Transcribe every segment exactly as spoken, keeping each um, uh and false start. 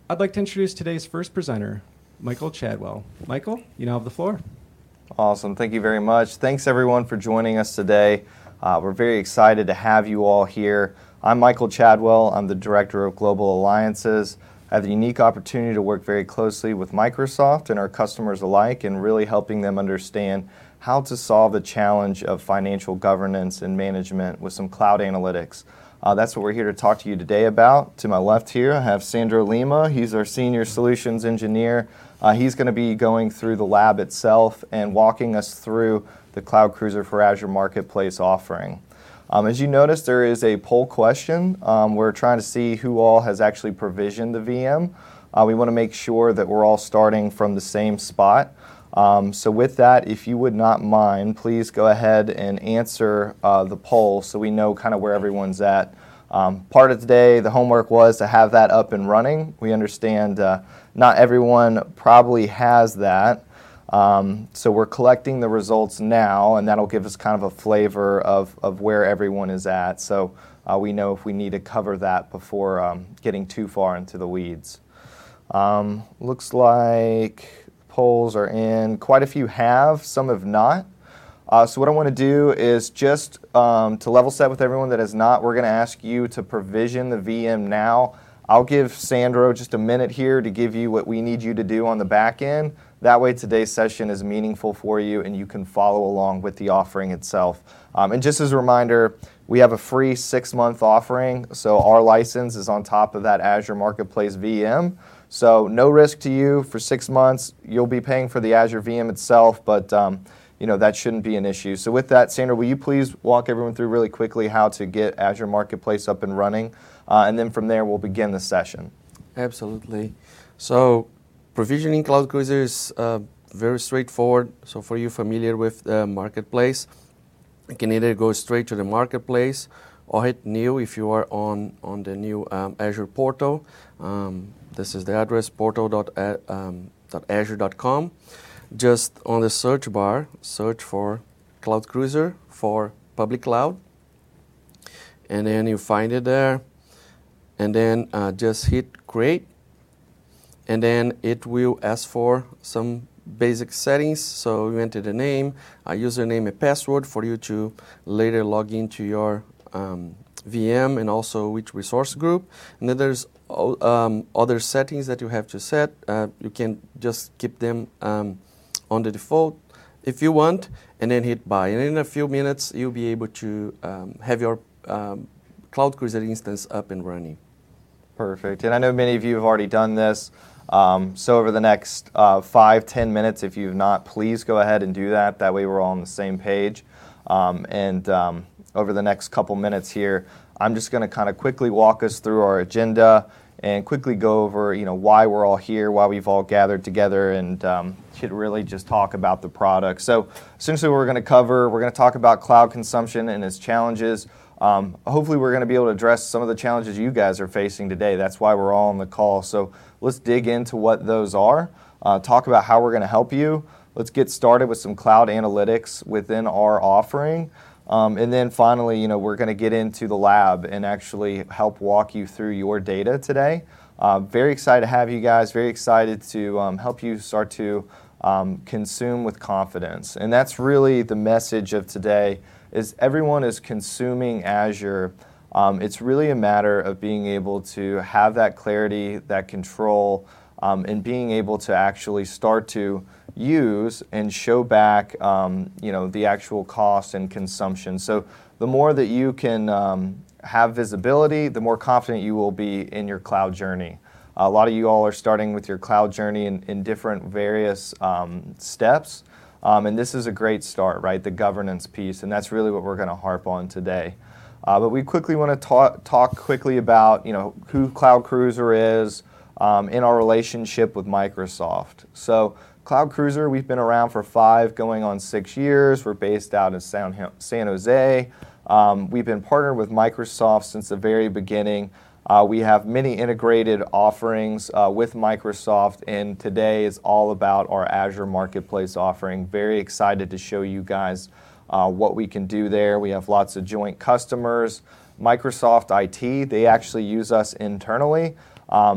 I'd like to introduce today's first presenter, Michael Chadwell. Michael, you now have the floor. Awesome. Thank you very much. Thanks, everyone, for joining us today. Uh, we're very excited to have you all here. I'm Michael Chadwell. I'm the Director of Global Alliances. I have the unique opportunity to work very closely with Microsoft and our customers alike and really helping them understand how to solve the challenge of financial governance and management with some cloud analytics. Uh, that's what we're here to talk to you today about. To my left here, I have Sandro Lima. He's our Senior Solutions Engineer. Uh, he's going to be going through the lab itself and walking us through the Cloud Cruiser for Azure Marketplace offering. Um, as you notice, there is a poll question. Um, we're trying to see who all has actually provisioned the V M. Uh, we want to make sure that we're all starting from the same spot. Um, so with that, if you would not mind, please go ahead and answer uh, the poll so we know kind of where everyone's at. Um, part of today, the homework was to have that up and running. We understand uh, not everyone probably has that. Um, so we're collecting the results now, and that'll give us kind of a flavor of, of where everyone is at. So uh, we know if we need to cover that before um, getting too far into the weeds. Um, looks like polls are in. Quite a few have, some have not. Uh, so what I want to do is just um, to level set with everyone that has not, we're going to ask you to provision the V M now. I'll give Sandro just a minute here to give you what we need you to do on the back end. That way today's session is meaningful for you and you can follow along with the offering itself. Um, and just as a reminder, we have a free six-month offering, so our license is on top of that Azure Marketplace V M. So no risk to you for six months. You'll be paying for the Azure V M itself, but um, you know that shouldn't be an issue. So with that, Sandra, will you please walk everyone through really quickly how to get Azure Marketplace up and running, uh, and then from there we'll begin the session. Absolutely. So provisioning Cloud Cruiser is uh, very straightforward. So for you familiar with the Marketplace, you can either go straight to the Marketplace or hit New if you are on, on the new um, Azure portal. Um, this is the address, portal dot azure dot com. Just on the search bar, search for Cloud Cruiser for public cloud. And then you find it there. And then uh, just hit create. And then it will ask for some basic settings. So you enter the name, a username, a password for you to later log into your um, V M and also which resource group. And then there's um, other settings that you have to set. Uh, you can just keep them um, on the default if you want, and then hit buy. And in a few minutes, you'll be able to um, have your um, Cloud Cruiser instance up and running. Perfect. And I know many of you have already done this. Um, so over the next uh, five, ten minutes, if you've not, please go ahead and do that. That way we're all on the same page. Um, and um, over the next couple minutes here, I'm just going to kind of quickly walk us through our agenda and quickly go over, you know, why we're all here, why we've all gathered together, and um, should really just talk about the product. So essentially what we're going to cover, we're going to talk about cloud consumption and its challenges. Um, hopefully we're going to be able to address some of the challenges you guys are facing today. That's why we're all on the call. So let's dig into what those are, uh, talk about how we're going to help you. Let's get started with some cloud analytics within our offering. Um, and then finally, you know, we're going to get into the lab and actually help walk you through your data today. Uh, very excited to have you guys, very excited to um, help you start to um, consume with confidence. And that's really the message of today, is everyone is consuming Azure. Um, it's really a matter of being able to have that clarity, that control, um, and being able to actually start to use and show back um, you know, the actual cost and consumption. So the more that you can um, have visibility, the more confident you will be in your cloud journey. A lot of you all are starting with your cloud journey in, in different various um, steps. Um, and this is a great start, right? The governance piece, and that's really what we're going to harp on today. Uh, but we quickly want to talk, talk quickly about, you know, who Cloud Cruiser is um, in our relationship with Microsoft. So Cloud Cruiser, we've been around for five, going on six years. We're based out in San, San Jose. Um, we've been partnered with Microsoft since the very beginning. Uh, we have many integrated offerings uh, with Microsoft, and today is all about our Azure Marketplace offering. Very excited to show you guys uh, what we can do there. We have lots of joint customers. Microsoft I T, they actually use us internally. Um,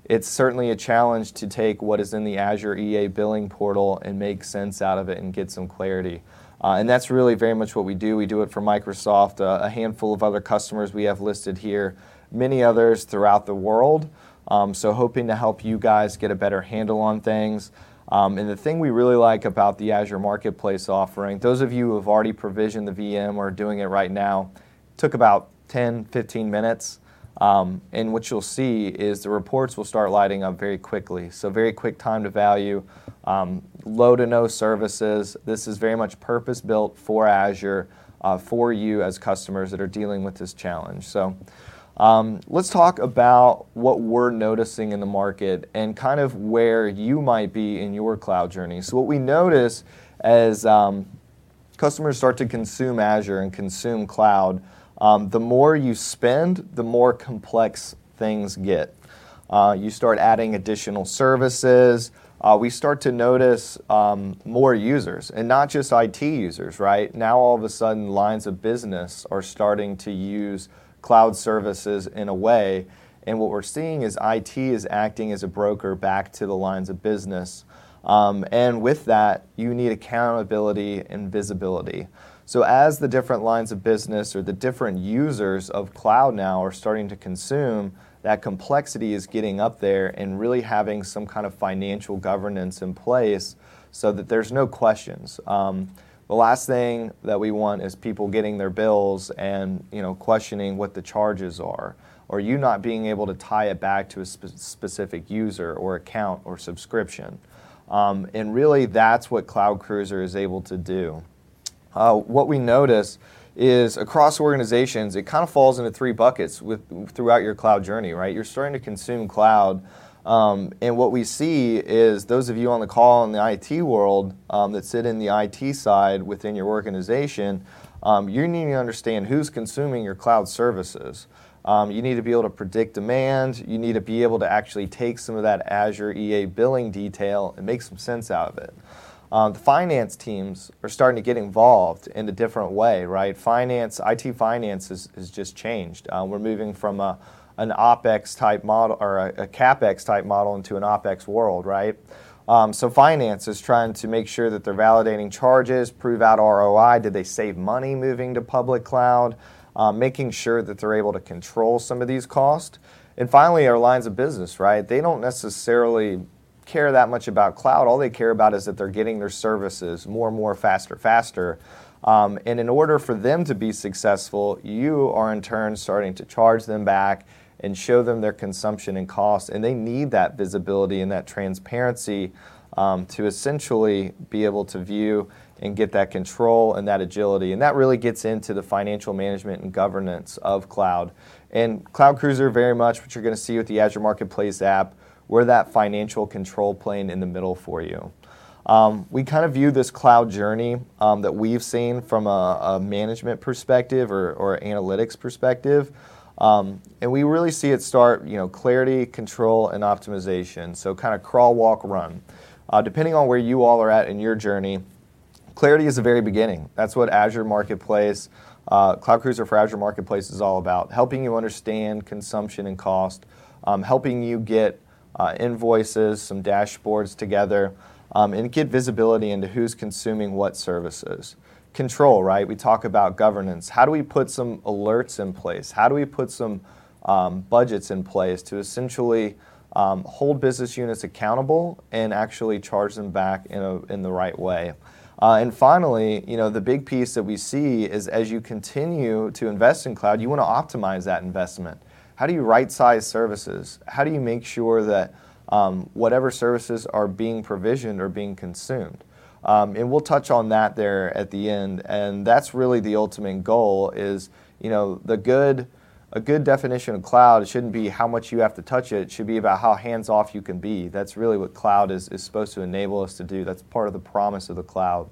it's certainly a challenge to take what is in the Azure E A billing portal and make sense out of it and get some clarity. Uh, and that's really very much what we do. We do it for Microsoft, uh, a handful of other customers we have listed here, many others throughout the world. Um, so hoping to help you guys get a better handle on things. Um, and the thing we really like about the Azure Marketplace offering, those of you who have already provisioned the V M or are doing it right now, took about ten, fifteen minutes. Um, and what you'll see is the reports will start lighting up very quickly. So very quick time to value, um, low to no services. This is very much purpose built for Azure, uh, for you as customers that are dealing with this challenge. So um, let's talk about what we're noticing in the market and kind of where you might be in your cloud journey. So what we notice as um, customers start to consume Azure and consume cloud, Um, the more you spend, the more complex things get. Uh, you start adding additional services. Uh, we start to notice um, more users, and not just I T users, right? Now all of a sudden lines of business are starting to use cloud services in a way, and what we're seeing is I T is acting as a broker back to the lines of business. Um, and with that, you need accountability and visibility. So as the different lines of business or the different users of cloud now are starting to consume, that complexity is getting up there and really having some kind of financial governance in place so that there's no questions. Um, the last thing that we want is people getting their bills and you know questioning what the charges are, or you not being able to tie it back to a spe- specific user or account or subscription. Um, and really that's what Cloud Cruiser is able to do. Uh, what we notice is across organizations, it kind of falls into three buckets with, throughout your cloud journey, right? You're starting to consume cloud, um, and what we see is those of you on the call in the I T world um, that sit in the I T side within your organization, um, you need to understand who's consuming your cloud services. Um, you need to be able to predict demand. You need to be able to actually take some of that Azure E A billing detail and make some sense out of it. Um, the finance teams are starting to get involved in a different way, right? Finance, I T finance has, has just changed. Uh, we're moving from a, an OpEx type model or a, a CapEx type model into an OpEx world, right? Um, so finance is trying to make sure that they're validating charges, prove out R O I. Did they save money moving to public cloud? Um, making sure that they're able to control some of these costs. And finally, our lines of business, right? They don't necessarily care that much about cloud. All they care about is that they're getting their services more and more faster, faster. Um, and in order for them to be successful, you are in turn starting to charge them back and show them their consumption and cost. And they need that visibility and that transparency um, to essentially be able to view and get that control and that agility. And that really gets into the financial management and governance of cloud. And Cloud Cruiser, very much what you're going to see with the Azure Marketplace app, we're that financial control plane in the middle for you. Um, we kind of view this cloud journey um, that we've seen from a, a management perspective or, or analytics perspective. Um, and we really see it start, you know, clarity, control, and optimization. So kind of crawl, walk, run. Uh, depending on where you all are at in your journey, clarity is the very beginning. That's what Azure Marketplace, uh, Cloud Cruiser for Azure Marketplace is all about, helping you understand consumption and cost, um, helping you get uh, invoices, some dashboards together, um, and get visibility into who's consuming what services. Control, right? We talk about governance. How do we put some alerts in place? How do we put some um, budgets in place to essentially um, hold business units accountable and actually charge them back in, a, in the right way? Uh, and finally, you know, the big piece that we see is as you continue to invest in cloud, you want to optimize that investment. How do you right-size services? How do you make sure that um, whatever services are being provisioned are being consumed? Um, and we'll touch on that there at the end. And that's really the ultimate goal is, you know, the good, a good definition of cloud shouldn't be how much you have to touch it. It should be about how hands-off you can be. That's really what cloud is, is supposed to enable us to do. That's part of the promise of the cloud.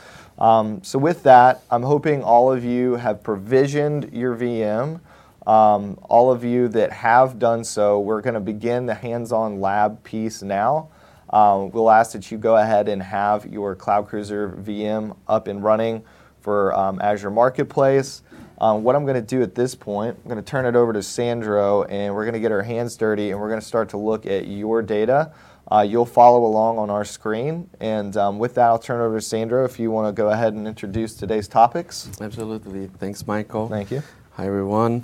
Um, so with that, I'm hoping all of you have provisioned your V M. Um, all of you that have done so, we're going to begin the hands-on lab piece now. Um, we'll ask that you go ahead and have your Cloud Cruiser V M up and running for um, Azure Marketplace. Um, what I'm going to do at this point, I'm going to turn it over to Sandro, and we're going to get our hands dirty, and we're going to start to look at your data. Uh, you'll follow along on our screen, and um, with that, I'll turn it over to Sandro if you want to go ahead and introduce today's topics. Absolutely. Thanks, Michael. Thank you. Hi, everyone.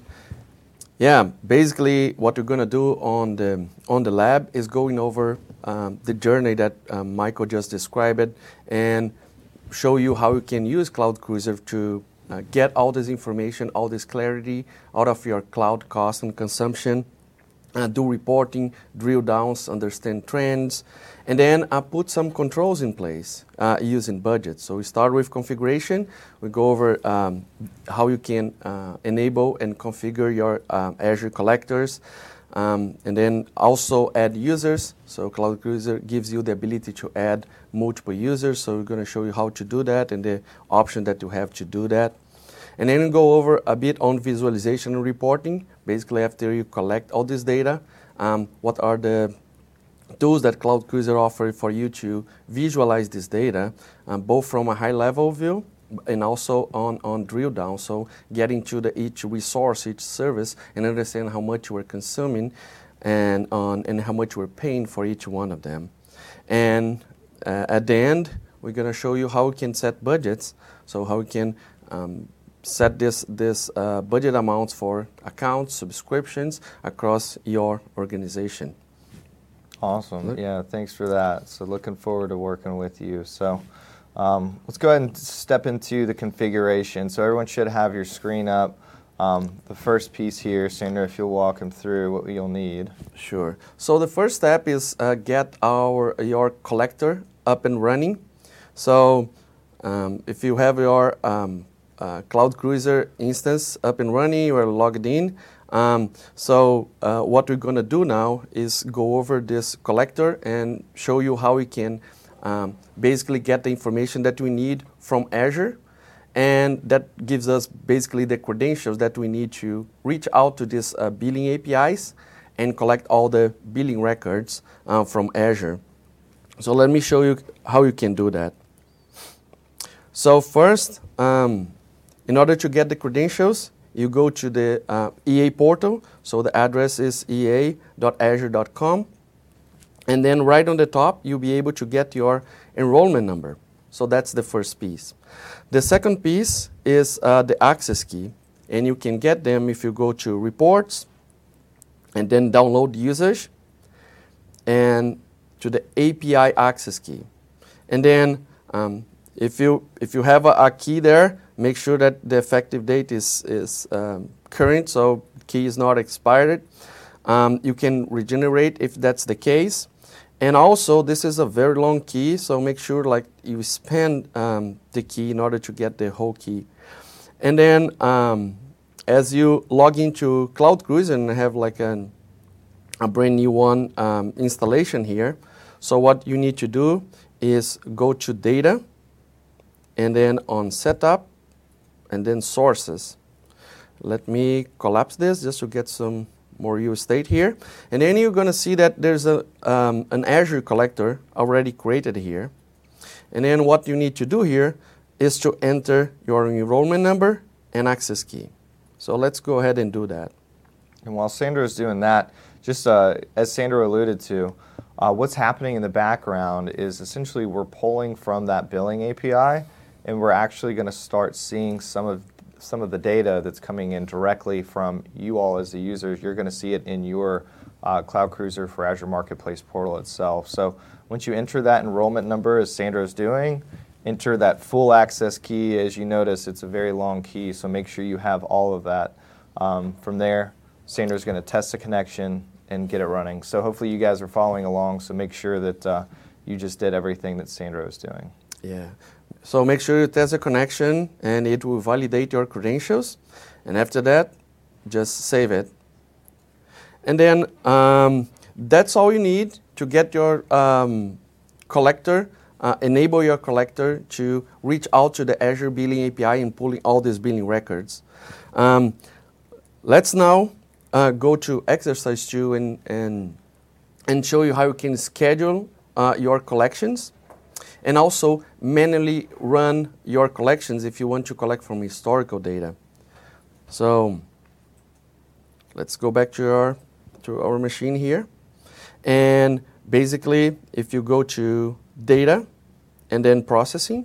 Yeah, basically what we're going to do on the on the lab is going over um, the journey that um, Michael just described and show you how you can use Cloud Cruiser to uh, get all this information, all this clarity out of your cloud cost and consumption, uh, do reporting, drill downs, understand trends, and then uh, put some controls in place uh, using budgets. So we start with configuration. We go over um, how you can uh, enable and configure your uh, Azure collectors, um, and then also add users. So Cloud Cruiser gives you the ability to add multiple users. So we're going to show you how to do that and the option that you have to do that. And then we go over a bit on visualization and reporting. Basically, after you collect all this data, um, what are the tools that Cloud Cruiser offers for you to visualize this data, um, both from a high-level view and also on, on drill down, so getting to the each resource, each service, and understand how much you are consuming and, on, and how much you are paying for each one of them. And uh, at the end, we're going to show you how we can set budgets, so how we can um, set this, this uh, budget amounts for accounts, subscriptions across your organization. Awesome. Yeah, thanks for that. So looking forward to working with you. So um, let's go ahead and step into the configuration. So everyone should have your screen up. Um, the first piece here, Sandra, if you'll walk them through what you'll need. Sure. So the first step is uh, get our your collector up and running. So um, if you have your um, uh, Cloud Cruiser instance up and running, you are logged in. Um, so uh, what we're going to do now is go over this collector and show you how we can um, basically get the information that we need from Azure, and that gives us basically the credentials that we need to reach out to these uh, billing A P Is and collect all the billing records uh, from Azure. So let me show you how you can do that. So first, um, in order to get the credentials, you go to the uh, E A portal. So the address is e a dot azure dot com. And then right on the top, you'll be able to get your enrollment number. So that's the first piece. The second piece is uh, the access key. And you can get them if you go to reports and then download usage and to the A P I access key. And then um, if you if you have a, a key there, make sure that the effective date is, is um, current, so key is not expired. Um, you can regenerate if that's the case. And also, this is a very long key, so make sure like you spend um, the key in order to get the whole key. And then um, as you log into Cloud Cruiser and have like an, a brand new one um, installation here, so what you need to do is go to Data, and then on Setup, and then Sources. Let me collapse this just to get some more real estate here. And then you're going to see that there's a, um, an Azure collector already created here. And then what you need to do here is to enter your enrollment number and access key. So let's go ahead and do that. And while Sandra is doing that, just uh, as Sandra alluded to, uh, what's happening in the background is essentially we're pulling from that billing A P I, and we're actually going to start seeing some of some of the data that's coming in directly from you all as the users. You're going to see it in your uh, Cloud Cruiser for Azure Marketplace portal itself. So once you enter that enrollment number, as Sandra is doing, enter that full access key. As you notice, it's a very long key, so make sure you have all of that. Um, from there, Sandra's going to test the connection and get it running. So hopefully you guys are following along, so make sure that uh, you just did everything that Sandra was doing. Yeah. So make sure you test the connection and it will validate your credentials. And after that, just save it. And then um, that's all you need to get your um, collector, uh, enable your collector to reach out to the Azure Billing A P I and pulling all these billing records. Um, let's now uh, go to exercise two and, and, and show you how you can schedule uh, your collections. And also manually run your collections if you want to collect from historical data. So let's go back to our, to our machine here. And basically, if you go to data and then processing,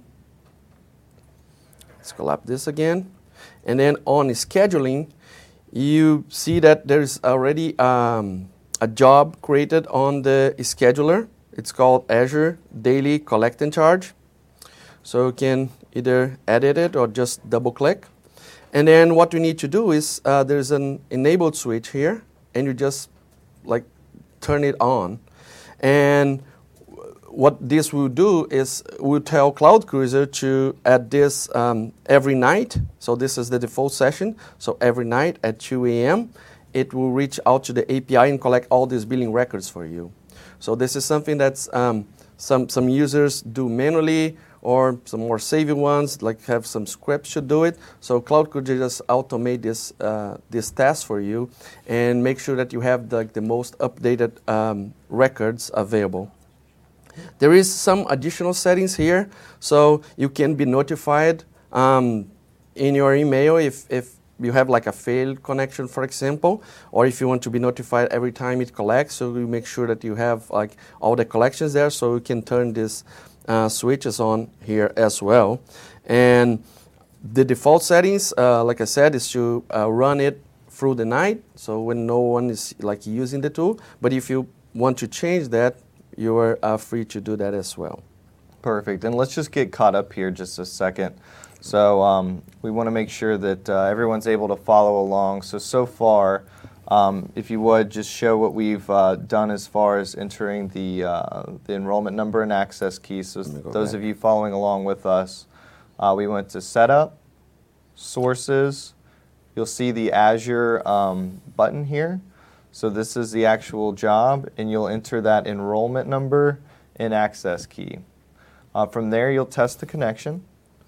let's collapse this again. And then on scheduling, you see that there's already um, a job created on the scheduler. It's called Azure Daily Collect and Charge. So you can either edit it or just double click. And then what we need to do is uh, there's an enabled switch here, and you just like turn it on. And what this will do is we'll tell Cloud Cruiser to add this um, every night. So this is the default session. So every night at two A M, it will reach out to the A P I and collect all these billing records for you. So this is something that's um, some, some users do manually, or some more savvy ones, like have some scripts should do it. So Cloud Cruiser just automate this, uh, this task for you and make sure that you have the, the most updated um, records available. There is some additional settings here, so you can be notified um, in your email if, if you have like a failed connection, for example, or if you want to be notified every time it collects, so you make sure that you have like all the collections there, so you can turn this uh, switches on here as well. And the default settings, uh, like I said, is to uh, run it through the night, so when no one is like using the tool. But if you want to change that, you are uh, free to do that as well. Perfect. And let's just get caught up here just a second. So um, we want to make sure that uh, everyone's able to follow along. So, so far, um, if you would, just show what we've uh, done as far as entering the, uh, the enrollment number and access key. So those back. of you following along with us, uh, we went to Setup, Sources. You'll see the Azure um, button here. So this is the actual job, and you'll enter that enrollment number and access key. Uh, from there, you'll test the connection,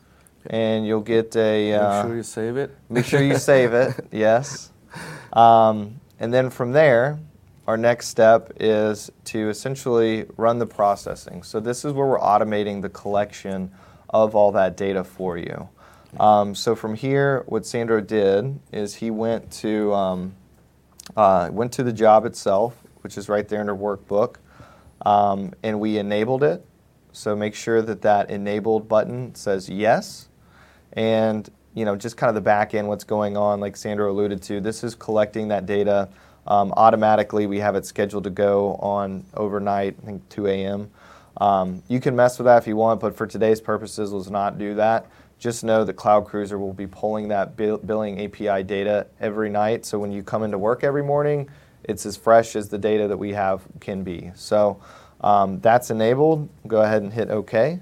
and you'll get a... Uh, make sure you save it. Make sure you save it, yes. Um, and then from there, our next step is to essentially run the processing. So this is where we're automating the collection of all that data for you. Um, so from here, what Sandro did is he went to... Um, Uh, went to the job itself, which is right there in our workbook, um, and we enabled it. So make sure that that enabled button says yes, and you know just kind of the back end, what's going on, like Sandro alluded to. This is collecting that data um, automatically. We have it scheduled to go on overnight, I think two A M Um, you can mess with that if you want, but for today's purposes, let's not do that. Just know that Cloud Cruiser will be pulling that bill billing A P I data every night. So when you come into work every morning, it's as fresh as the data that we have can be. So um, that's enabled. Go ahead and hit OK.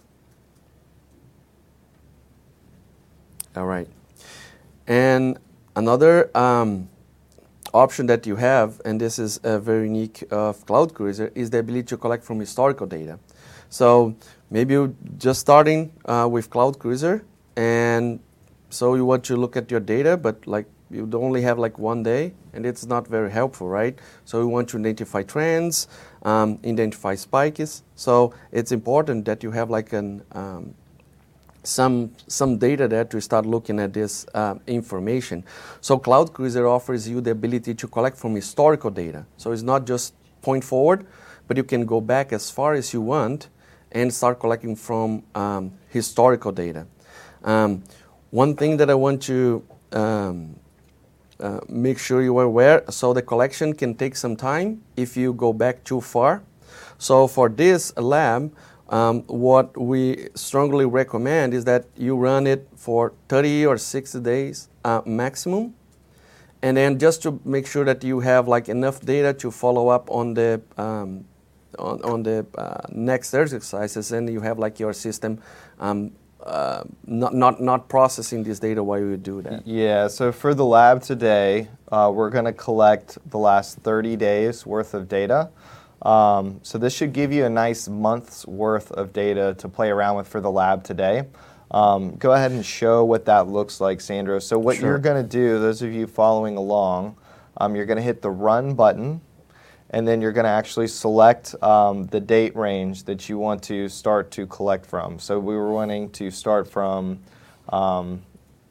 All right. And another um, option that you have, and this is uh, very unique of Cloud Cruiser, is the ability to collect from historical data. So maybe you're just starting uh, with Cloud Cruiser, and so you want to look at your data, but like you only have like one day, and it's not very helpful, right? So you want to identify trends, um, identify spikes. So it's important that you have like an um, some some data there to start looking at this uh, information. So Cloud Cruiser offers you the ability to collect from historical data. So it's not just point forward, but you can go back as far as you want and start collecting from um, historical data. Um, one thing that I want to um, uh, make sure you are aware, so the collection can take some time if you go back too far. So for this lab, um, what we strongly recommend is that you run it for thirty or sixty days uh, maximum, and then just to make sure that you have like enough data to follow up on the um, on, on the uh, next exercises, and you have like your system um, uh, not, not, not processing this data while you do that. Yeah, so for the lab today, uh, we're going to collect the last thirty days worth of data. Um, so this should give you a nice month's worth of data to play around with for the lab today. Um, go ahead and show what that looks like, Sandro. So what Sure. you're going to do, those of you following along, um, you're going to hit the Run button, and then you're going to actually select um, the date range that you want to start to collect from. So we were wanting to start from um,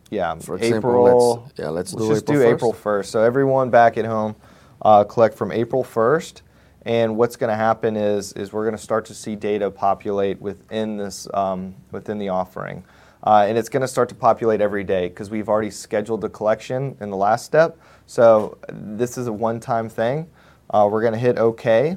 yeah, For example, April. let's, yeah, let's, let's do just April do first. April first. So everyone back at home, uh, collect from April first. And what's going to happen is is we're going to start to see data populate within this um, within the offering, uh, and it's going to start to populate every day because we've already scheduled the collection in the last step. So this is a one-time thing. Uh, we're going to hit OK,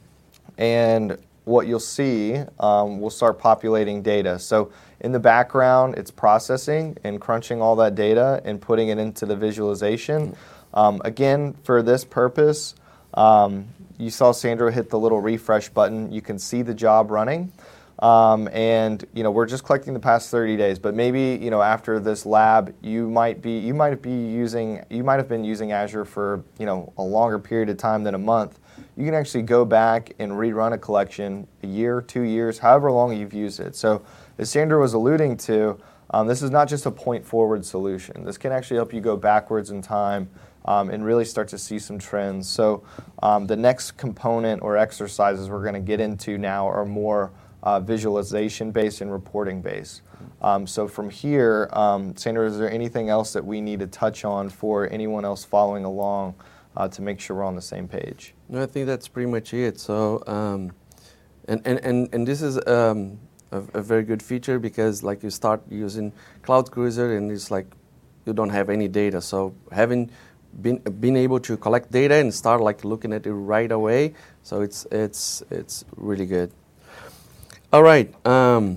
and what you'll see, um, we'll start populating data. So in the background, it's processing and crunching all that data and putting it into the visualization. Um, again, for this purpose. Um, You saw Sandra hit the little refresh button. You can see the job running. Um, and you know, we're just collecting the past thirty days, but maybe, you know, after this lab, you might be you might be using you might have been using Azure for, you know, a longer period of time than a month. You can actually go back and rerun a collection a year, two years, however long you've used it. So as Sandra was alluding to, um, this is not just a point forward solution. This can actually help you go backwards in time. Um, and really start to see some trends. So um, the next component or exercises we're going to get into now are more uh, visualization-based and reporting-based. Um, so from here, um, Sandra, is there anything else that we need to touch on for anyone else following along uh, to make sure we're on the same page? No, I think that's pretty much it. So, um, and, and, and, and this is um, a, a very good feature because like you start using Cloud Cruiser and it's like you don't have any data. So having Been, being able to collect data and start like looking at it right away, so it's it's it's really good. All right, um,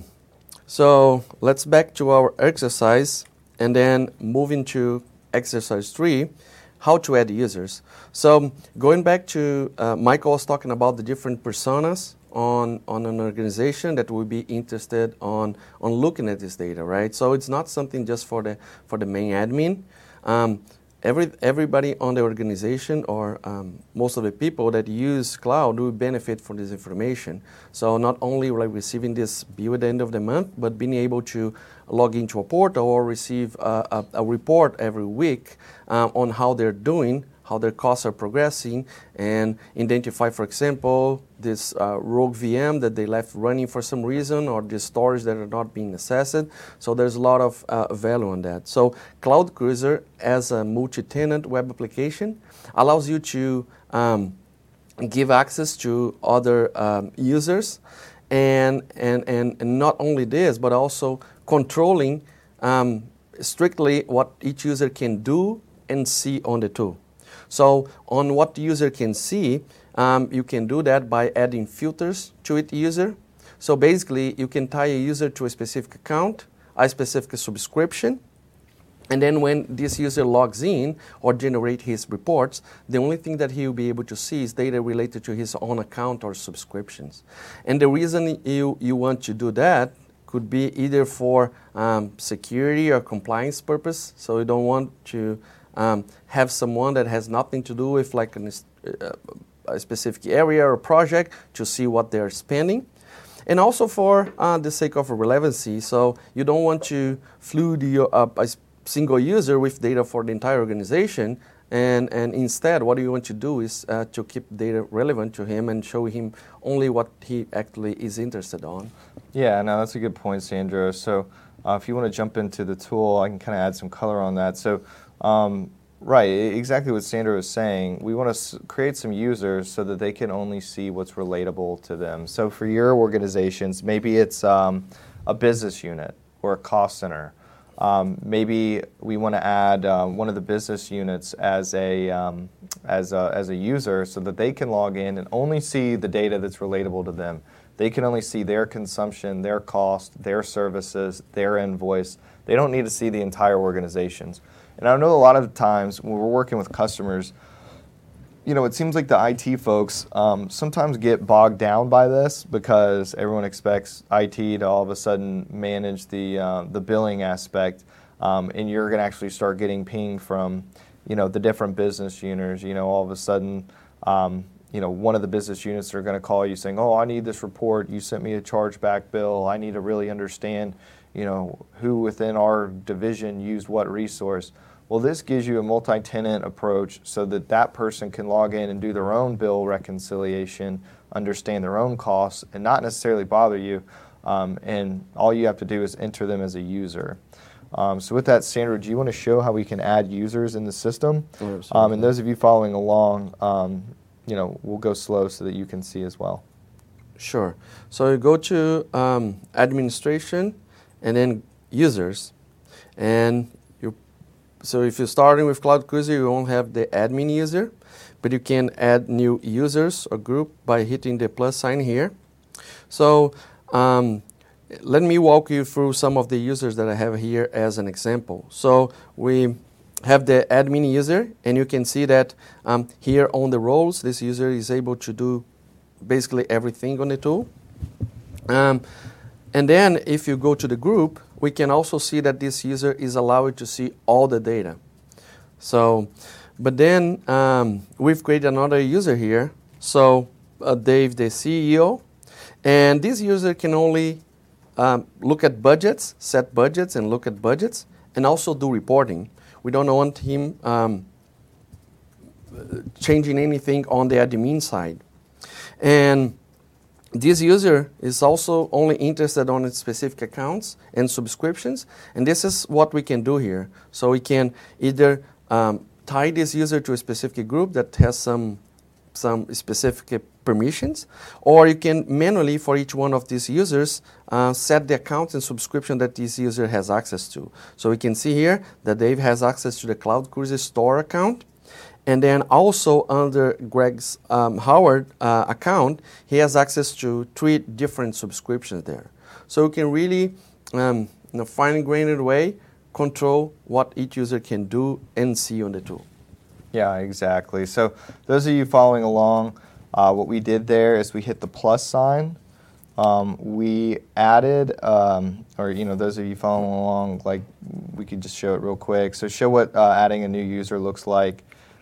so let's back to our exercise and then move into exercise three, how to add users. So going back to uh, Michael was talking about the different personas on on an organization that will be interested on on looking at this data, right? So it's not something just for the for the main admin. Um, Every, everybody on the organization or um, most of the people that use cloud will benefit from this information. So not only like receiving this bill at the end of the month, but being able to log into a portal or receive a, a, a report every week um, on how they're doing, how their costs are progressing, and identify, for example, this uh, rogue V M that they left running for some reason, or the storage that are not being accessed. So there's a lot of uh, value on that. So Cloud Cruiser, as a multi-tenant web application, allows you to um, give access to other um, users, and, and, and, and not only this, but also controlling um, strictly what each user can do and see on the tool. So on what the user can see, um, you can do that by adding filters to each user. So basically, you can tie a user to a specific account, a specific subscription, and then when this user logs in or generate his reports, the only thing that he will be able to see is data related to his own account or subscriptions. And the reason you, you want to do that could be either for um, security or compliance purpose. So you don't want to Um, have someone that has nothing to do with like an, uh, a specific area or project to see what they're spending. And also for uh, the sake of relevancy, so you don't want to flood your, uh, a single user with data for the entire organization, and, and instead what you want to do is uh, to keep data relevant to him and show him only what he actually is interested on. Yeah, no, that's a good point, Sandra. So uh, if you want to jump into the tool, I can kind of add some color on that. So Um, right, exactly what Sandra was saying. We want to s- create some users so that they can only see what's relatable to them. So for your organizations, maybe it's um, a business unit or a cost center. Um, maybe we want to add um, one of the business units as a, um, as a as a user so that they can log in and only see the data that's relatable to them. They can only see their consumption, their cost, their services, their invoice. They don't need to see the entire organizations. And I know a lot of the times when we're working with customers, you know, it seems like the I T folks um, sometimes get bogged down by this because everyone expects I T to all of a sudden manage the uh, the billing aspect, um, and you're going to actually start getting pinged from, you know, the different business units. You know, all of a sudden, um, you know, one of the business units are going to call you saying, "Oh, I need this report. You sent me a chargeback bill. I need to really understand, you know, who within our division used what resource." Well, this gives you a multi-tenant approach so that that person can log in and do their own bill reconciliation, understand their own costs, and not necessarily bother you. Um, and all you have to do is enter them as a user. Um, so with that, Sandra, do you want to show how we can add users in the system? Oh, Um, and those of you following along, um, you know, we'll go slow so that you can see as well. Sure. So you go to um, administration and then users. And you, so if you're starting with Cloud Cruiser, you won't have the admin user, but you can add new users or group by hitting the plus sign here. So um, let me walk you through some of the users that I have here as an example. So we have the admin user, and you can see that um, here on the roles, this user is able to do basically everything on the tool. Um, and then if you go to the group, we can also see that this user is allowed to see all the data. So, but then um, we've created another user here. So uh, Dave, the C E O, and this user can only um, look at budgets, set budgets and look at budgets, and also do reporting. We don't want him um, changing anything on the admin side. And this user is also only interested on specific accounts and subscriptions, and this is what we can do here. So we can either um, tie this user to a specific group that has some, some specific permissions, or you can manually, for each one of these users, uh, set the accounts and subscription that this user has access to. So we can see here that Dave has access to the Cloud Cruiser Store account. And then also under Greg's um, Howard uh, account, he has access to three different subscriptions there. So you can really, um, in a fine-grained way, control what each user can do and see on the tool. Yeah, exactly. So those of you following along, uh, what we did there is we hit the plus sign. Um, we added, um, or you know, those of you following along, like we could just show it real quick. So show what uh, adding a new user looks like.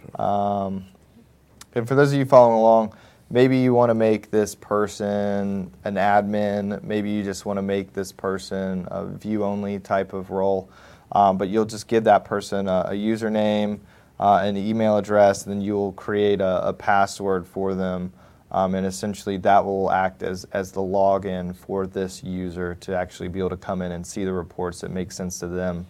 Um, and for those of you following along, maybe you want to make this person an admin. Maybe you just want to make this person a view-only type of role. Um, but you'll just give that person a, a username, uh, an email address, and then you'll create a, a password for them. Um, and essentially that will act as, as the login for this user to actually be able to come in and see the reports that make sense to them.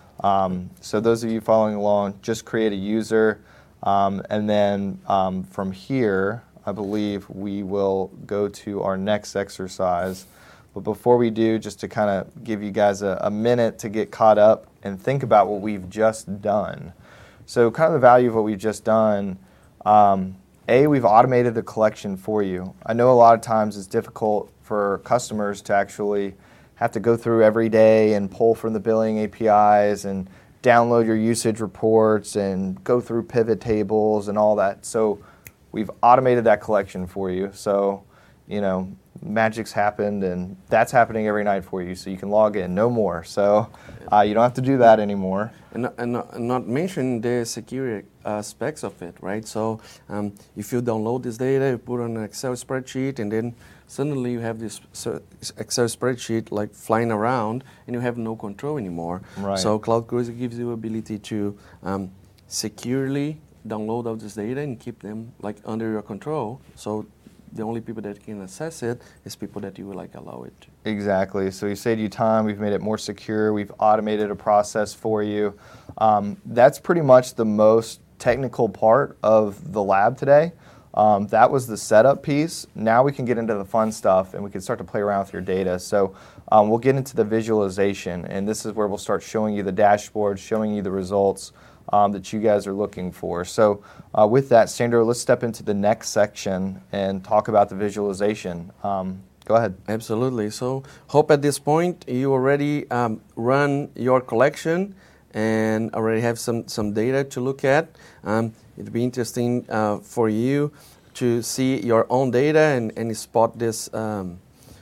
Um, so those of you following along, just create a user. Um, and then um, from here, I believe we will go to our next exercise. But before we do, just to kind of give you guys a, a minute to get caught up and think about what we've just done. So kind of the value of what we've just done, um, A, we've automated the collection for you. I know a lot of times it's difficult for customers to actually have to go through every day and pull from the billing A P Is and download your usage reports and go through pivot tables and all that. So we've automated that collection for you. So, you know, magic's happened, and that's happening every night for you. So you can log in, no more. So uh, you don't have to do that anymore. And, and, not, and not mention the security aspects of it, right? So um, if you download this data, you put on an Excel spreadsheet, and then suddenly you have this Excel spreadsheet like flying around, and you have no control anymore. Right. So Cloud Cruiser gives you the ability to um, securely download all this data and keep them like under your control. So the only people that can access it is people that you would like allow it to. Exactly. So we saved you time. We've made it more secure. We've automated a process for you. Um, that's pretty much the most technical part of the lab today. Um, that was the setup piece. Now we can get into the fun stuff, and we can start to play around with your data. So um, we'll get into the visualization, and this is where we'll start showing you the dashboard, showing you the results um, that you guys are looking for. So uh, with that, Sandra, let's step into the next section and talk about the visualization. Um, go ahead. Absolutely. So hope at this point you already um, run your collection and already have some, some data to look at. Um, it'd be interesting uh, for you to see your own data and, and spot this, um,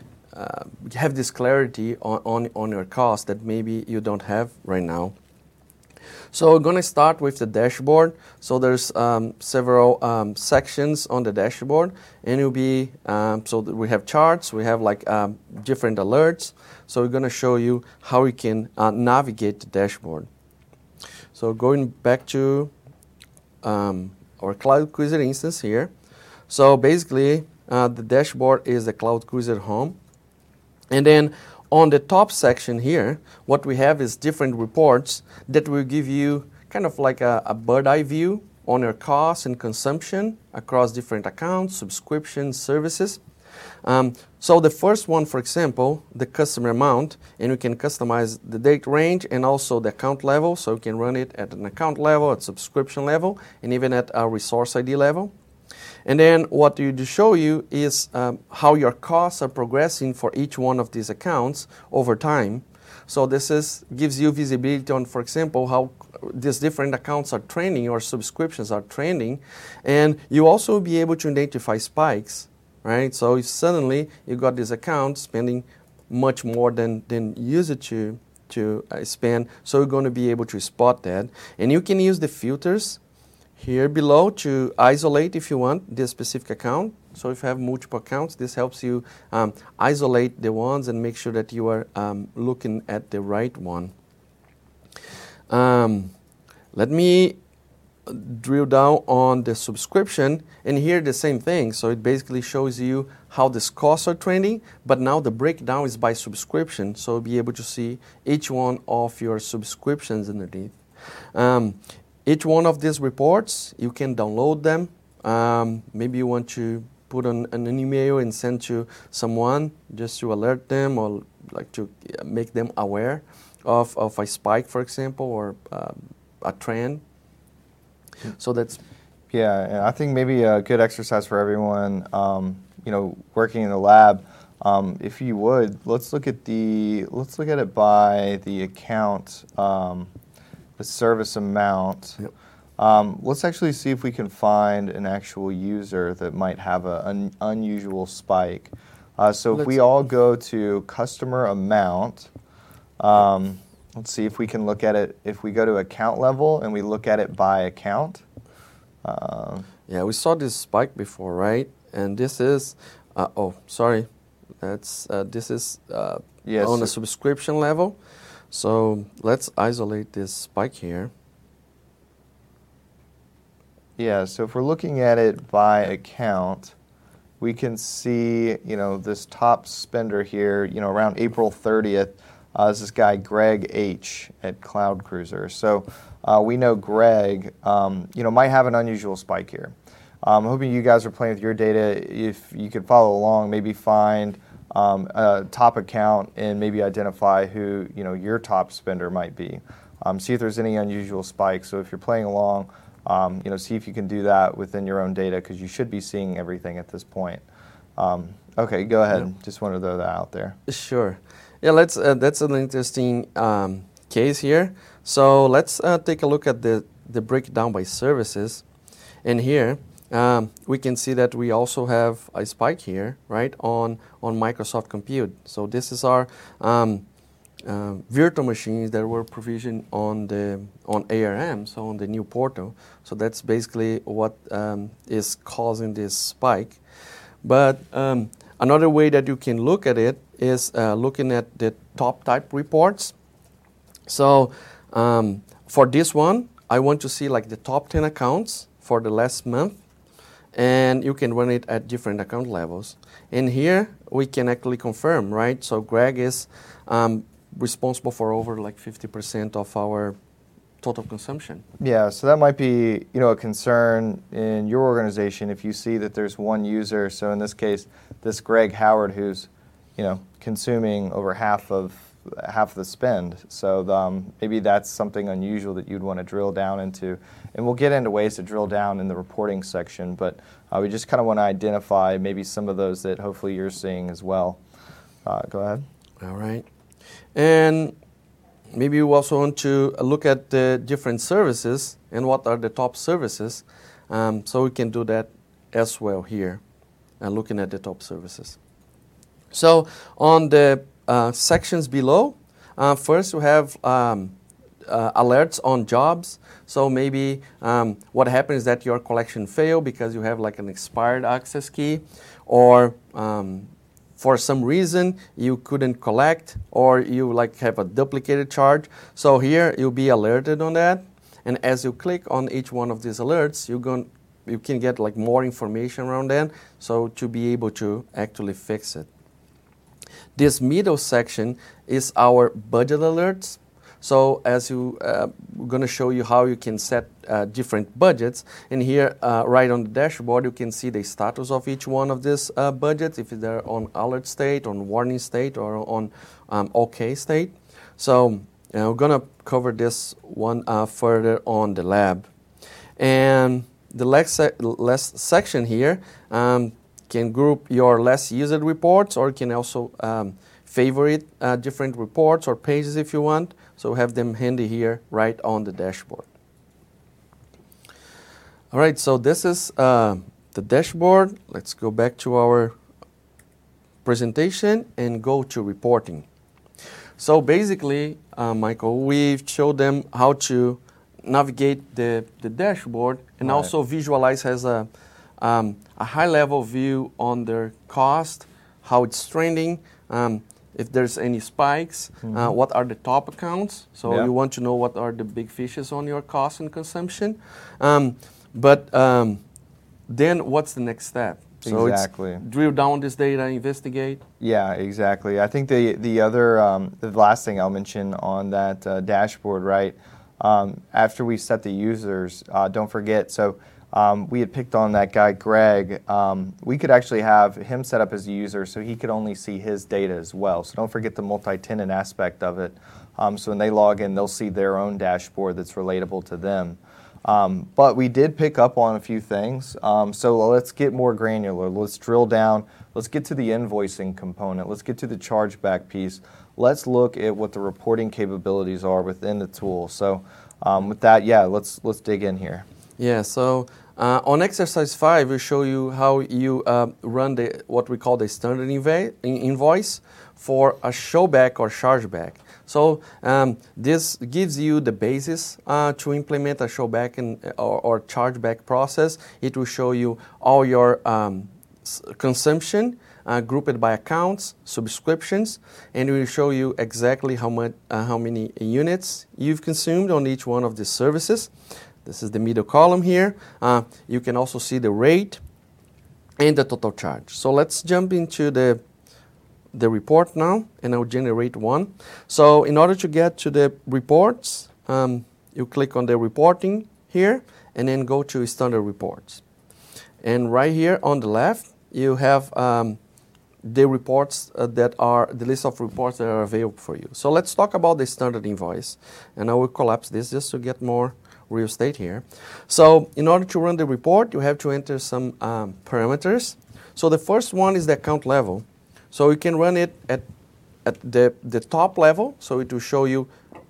uh, have this clarity on, on, on your cost that maybe you don't have right now. So we're going to start with the dashboard. So there's um, several um, sections on the dashboard, and it'll be, um, so we have charts, we have like um, different alerts. So we're going to show you how you can uh, navigate the dashboard. So going back to um, our Cloud Cruiser instance here. So basically, uh, the dashboard is the Cloud Cruiser home. And then on the top section here, what we have is different reports that will give you kind of like a, a bird eye view on your costs and consumption across different accounts, subscriptions, services. Um, so the first one, for example, the customer amount, and we can customize the date range and also the account level, so we can run it at an account level, at subscription level, and even at a resource I D level. And then what you do show you is um, how your costs are progressing for each one of these accounts over time. So this is gives you visibility on, for example, how these different accounts are trending or subscriptions are trending, and you also will be able to identify spikes, right? So if suddenly you got this account spending much more than than you used to to uh, spend, so you're going to be able to spot that, and you can use the filters here below to isolate, if you want, this specific account. So if you have multiple accounts, this helps you um, isolate the ones and make sure that you are um, looking at the right one. Um, let me drill down on the subscription, and here the same thing. So it basically shows you how these costs are trending, but now the breakdown is by subscription, so you'll be able to see each one of your subscriptions underneath. Um, Each one of these reports, you can download them. Um, maybe you want to put on an email and send to someone just to alert them or like to make them aware of, of a spike, for example, or uh, a trend. So that's... Yeah, and I think maybe a good exercise for everyone, um, you know, working in the lab, um, if you would, let's look at the, let's look at it by the account, um, the service amount. Yep. Um, let's actually see if we can find an actual user that might have a, an unusual spike. Uh, so Let's if we all go to customer amount, um, let's see if we can look at it, if we go to account level and we look at it by account. Uh, yeah, we saw this spike before, right? And this is, uh, oh, sorry, that's uh, this is uh, yes. on a subscription level. So let's isolate this spike here. Yeah, so if we're looking at it by account, we can see, you know, this top spender here, you know, around April thirtieth, uh, is this guy Greg H. at Cloud Cruiser. So uh, we know Greg, um, you know, might have an unusual spike here. I'm hoping you guys are playing with your data. If you could follow along, maybe find Um, a top account and maybe identify who, you know, your top spender might be. Um, see if there's any unusual spikes. So if you're playing along, um, you know, see if you can do that within your own data, because you should be seeing everything at this point. Um, okay, go ahead. Yeah. Just wanted to throw that out there. Sure. Yeah, let's. Uh, that's an interesting um, case here. So let's uh, take a look at the the breakdown by services, and here. Um, we can see that we also have a spike here, right, on, on Microsoft Compute. So this is our um, uh, virtual machines that were provisioned on the on A R M, so on the new portal. So that's basically what um, is causing this spike. But um, another way that you can look at it is uh, looking at the top type reports. So um, for this one, I want to see like the top ten accounts for the last month. And you can run it at different account levels. And here we can actually confirm, right? So Greg is um, responsible for over like fifty percent of our total consumption. Yeah, so that might be, you know, a concern in your organization if you see that there's one user. So in this case, this Greg Howard, who's, you know, consuming over half of half the spend. So um, maybe that's something unusual that you'd want to drill down into. And we'll get into ways to drill down in the reporting section, but uh, we just kind of want to identify maybe some of those that hopefully you're seeing as well. Uh, go ahead. All right. And maybe you also want to look at the different services and what are the top services. Um, so we can do that as well here, uh, looking at the top services. So on the uh, sections below, uh, first we have um, uh, alerts on jobs. So maybe um, what happens is that your collection failed because you have like an expired access key, or um, for some reason you couldn't collect, or you like have a duplicated charge. So here you'll be alerted on that, and as you click on each one of these alerts, you're going, you can get like more information around that, so to be able to actually fix it. This middle section is our budget alerts. So as you, uh, we're going to show you how you can set uh, different budgets. And here, uh, right on the dashboard, you can see the status of each one of these uh, budgets, if they're on alert state, on warning state, or on um, OK state. So uh, we're going to cover this one uh, further on the lab. And the last, se last section here um, can group your less used reports, or can also um, favorite uh, different reports or pages if you want. So have them handy here right on the dashboard. All right, so this is uh, the dashboard. Let's go back to our presentation and go to reporting. So basically, uh, Michael, we've showed them how to navigate the, the dashboard and right. also visualize as a, um, a high-level view on their cost, how it's trending, um, if there's any spikes, mm-hmm. uh, what are the top accounts. So yeah. you want to know what are the big fishes on your cost and consumption. Um, but um, then what's the next step? So exactly. It's drill down this data, investigate. Yeah, exactly. I think the the other um, the last thing I'll mention on that uh, dashboard, right? Um, after we set the users, uh, don't forget. So um, we had picked on that guy Greg. Um, we could actually have him set up as a user, so he could only see his data as well. So don't forget the multi-tenant aspect of it. Um, so when they log in, they'll see their own dashboard that's relatable to them. Um, but we did pick up on a few things. Um, so let's get more granular. Let's drill down. Let's get to the invoicing component. Let's get to the chargeback piece. Let's look at what the reporting capabilities are within the tool. So um, with that, yeah, let's let's dig in here. Yeah. So uh, on exercise five, we show you how you uh, run the what we call the standard inv invoice for a showback or chargeback. So um, this gives you the basis uh, to implement a showback and, or, or chargeback process. It will show you all your um, consumption uh, grouped by accounts, subscriptions, and it will show you exactly how much, uh, how many units you've consumed on each one of these services. This is the middle column here. Uh, you can also see the rate and the total charge. So let's jump into the the report now, and I'll generate one. So in order to get to the reports, um, you click on the reporting here, and then go to standard reports. And right here on the left, you have um, the reports uh, that are, the list of reports that are available for you. So let's talk about the standard invoice. And I will collapse this just to get more real estate here. So in order to run the report, you have to enter some um, parameters. So the first one is the account level. So you can run it at, at the, the top level, so it will show you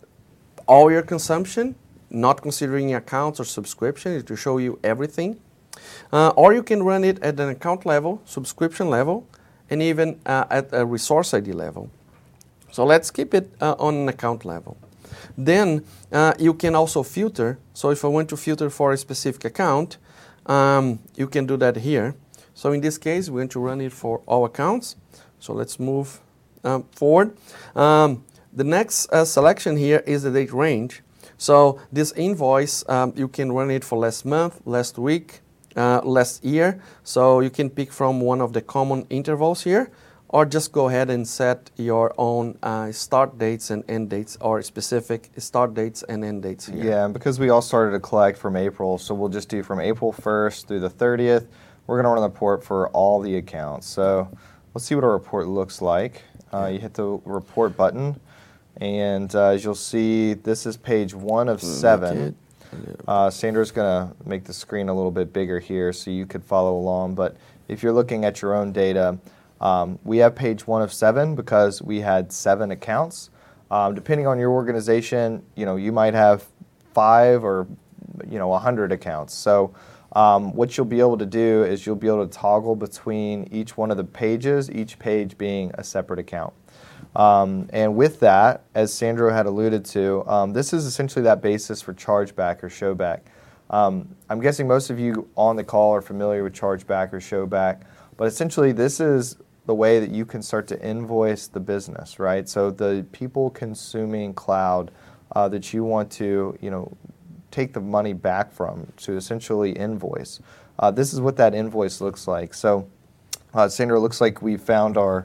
all your consumption, not considering accounts or subscription. It will show you everything. Uh, or you can run it at an account level, subscription level, and even uh, at a resource I D level. So let's keep it uh, on an account level. Then uh, you can also filter. So if I want to filter for a specific account, um, you can do that here. So in this case, we're going to run it for all accounts. So let's move um, forward. Um, the next uh, selection here is the date range. So this invoice, um, you can run it for last month, last week, uh, last year. So you can pick from one of the common intervals here, or just go ahead and set your own uh, start dates and end dates, or specific start dates and end dates here. Yeah, and because we all started to collect from April, so we'll just do from April first through the thirtieth. We're going to run the report for all the accounts. So let's see what our report looks like. Uh, you hit the report button, and uh, as you'll see, this is page one of seven. Uh, Sandra's going to make the screen a little bit bigger here so you could follow along. But if you're looking at your own data, um, we have page one of seven because we had seven accounts. Um, depending on your organization, you know, you might have five or you know a hundred accounts. So Um, what you'll be able to do is you'll be able to toggle between each one of the pages, each page being a separate account. Um, and with that, as Sandro had alluded to, um, this is essentially that basis for chargeback or showback. Um, I'm guessing most of you on the call are familiar with chargeback or showback, but essentially this is the way that you can start to invoice the business, right? So the people consuming cloud uh, that you want to, you know, take the money back from to essentially invoice. Uh, this is what that invoice looks like. So, uh, Sandra, it looks like we found our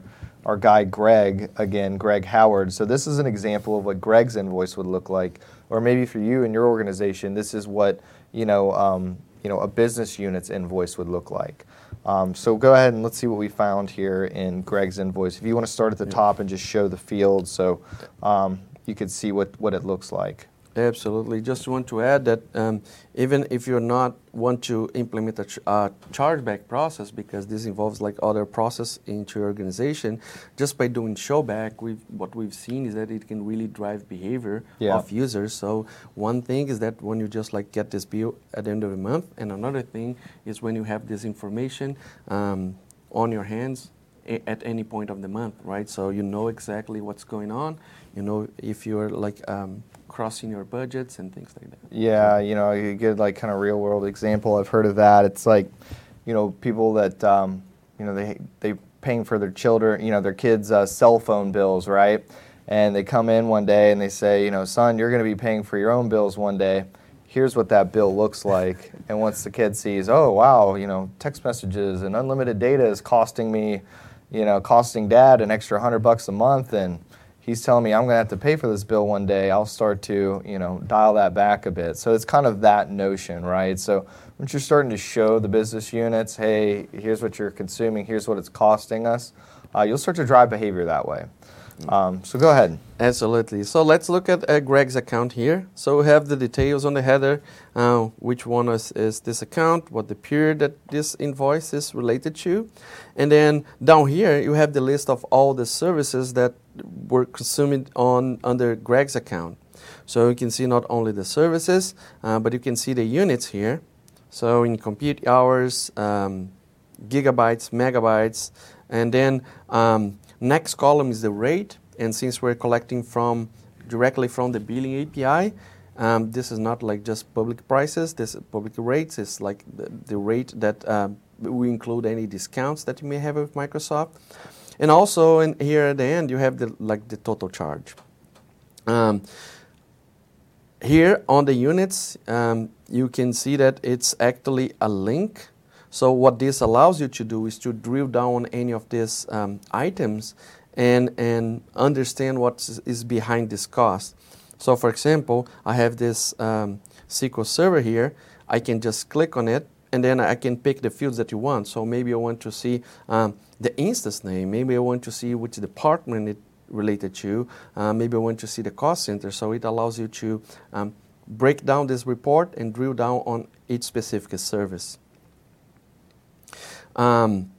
our guy Greg, again, Greg Howard. So this is an example of what Greg's invoice would look like. Or maybe for you and your organization, this is what, you know, um, you know, a business unit's invoice would look like. Um, so go ahead and let's see what we found here in Greg's invoice. If you want to start at the top and just show the field so um, you could see what, what it looks like. Absolutely. Just want to add that um, even if you're not want to implement a ch- uh, chargeback process, because this involves like other process into your organization, just by doing showback, we've, what we've seen is that it can really drive behavior Yeah. of users. So one thing is that when you just like get this bill at the end of the month, and another thing is when you have this information um, on your hands a- at any point of the month, right? So you know exactly what's going on. You know if you're like um, crossing your budgets and things like that. Yeah, you know, you get like kind of real world example. I've heard of that. It's like, you know, people that, um, you know, they they paying for their children, you know, their kids' uh, cell phone bills, right? And they come in one day and they say, you know, son, you're going to be paying for your own bills one day. Here's what that bill looks like. And once the kid sees, oh, wow, you know, text messages and unlimited data is costing me, you know, costing dad an extra hundred bucks a month, and he's telling me I'm going to have to pay for this bill one day, I'll start to, you know, dial that back a bit. So it's kind of that notion, right? So once you're starting to show the business units, hey, here's what you're consuming, here's what it's costing us, uh, you'll start to drive behavior that way. Um, so go ahead. Absolutely. So let's look at uh, Greg's account here. So we have the details on the header, uh, which one is, is this account, what the period that this invoice is related to. And then down here, you have the list of all the services that were consumed on under Greg's account. So you can see not only the services, uh, but you can see the units here. So in compute hours, um, gigabytes, megabytes, and then um, next column is the rate, and since we're collecting from directly from the billing A P I, um, this is not like just public prices. This is public rates. It's like the, the rate that uh, we include any discounts that you may have with Microsoft, and also in here at the end you have the like the total charge. Um, here on the units, um, you can see that it's actually a link. So what this allows you to do is to drill down on any of these um, items and, and understand what is behind this cost. So for example, I have this um, S Q L Server here. I can just click on it, and then I can pick the fields that you want. So maybe I want to see um, the instance name. Maybe I want to see which department it related to. Uh, maybe I want to see the cost center. So it allows you to um, break down this report and drill down on each specific service. Um,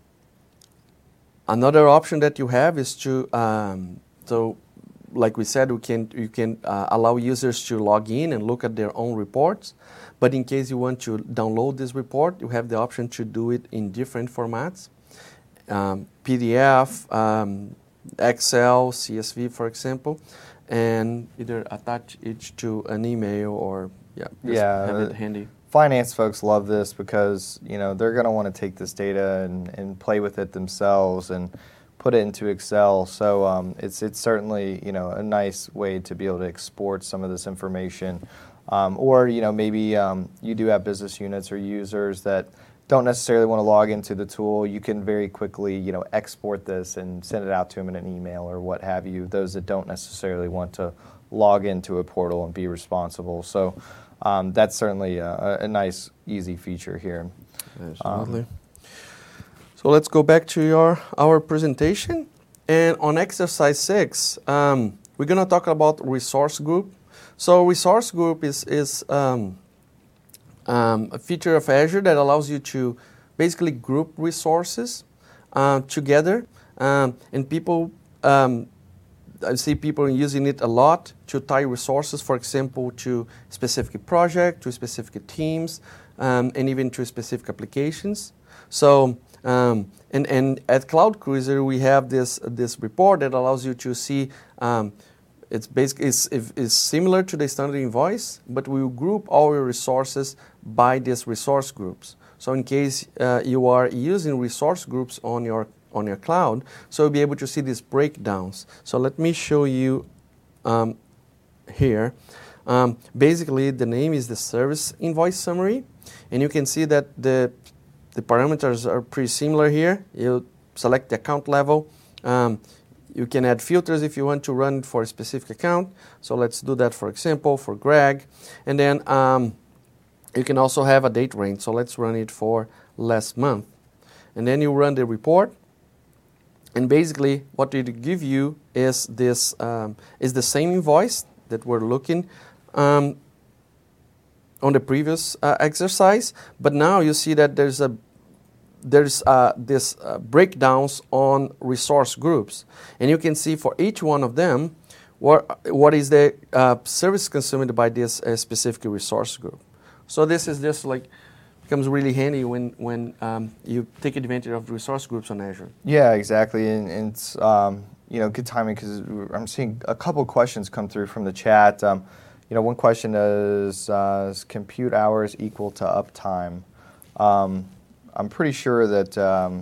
another option that you have is to, um, so like we said, we can, you can uh, allow users to log in and look at their own reports. But in case you want to download this report, you have the option to do it in different formats. Um, P D F, um, Excel, C S V, for example, and either attach it to an email or yeah, just Yeah, have uh, it handy. Finance folks love this because, you know, they're going to want to take this data and, and play with it themselves and put it into Excel. So um, it's it's certainly, you know, a nice way to be able to export some of this information. Um, or, you know, maybe um, you do have business units or users that don't necessarily want to log into the tool. You can very quickly, you know, export this and send it out to them in an email or what have you, those that don't necessarily want to log into a portal and be responsible. So Um, that's certainly a, a nice, easy feature here. Absolutely. Um, so let's go back to your our presentation. And on exercise six, um, we're going to talk about resource group. So resource group is, is um, um, a feature of Azure that allows you to basically group resources uh, together. Um, and people, um, I see people using it a lot to tie resources, for example, to specific project, to specific teams, um, and even to specific applications. So, um, and, and at Cloud Cruiser, we have this this report that allows you to see. Um, it's basically it's, it's similar to the standard invoice, but we will group all your resources by these resource groups. So, in case uh, you are using resource groups on your on your cloud, so you'll be able to see these breakdowns. So let me show you um, here. Um, basically, the name is the service invoice summary, and you can see that the the parameters are pretty similar here. You select the account level, um, you can add filters if you want to run it for a specific account. So let's do that, for example, for Greg. And then um, you can also have a date range. So let's run it for last month. And then you run the report. And basically, what it give you is this um, is the same invoice that we're looking um, on the previous uh, exercise. But now you see that there's a there's uh, this uh, breakdowns on resource groups, and you can see for each one of them what what is the uh, service consumed by this uh, specific resource group. So this is just like becomes really handy when when um, you take advantage of resource groups on Azure. Yeah, exactly, and, and it's um, you know good timing because I'm seeing a couple questions come through from the chat. Um, you know, one question is, uh, is compute hours equal to uptime? Um, I'm pretty sure that, um,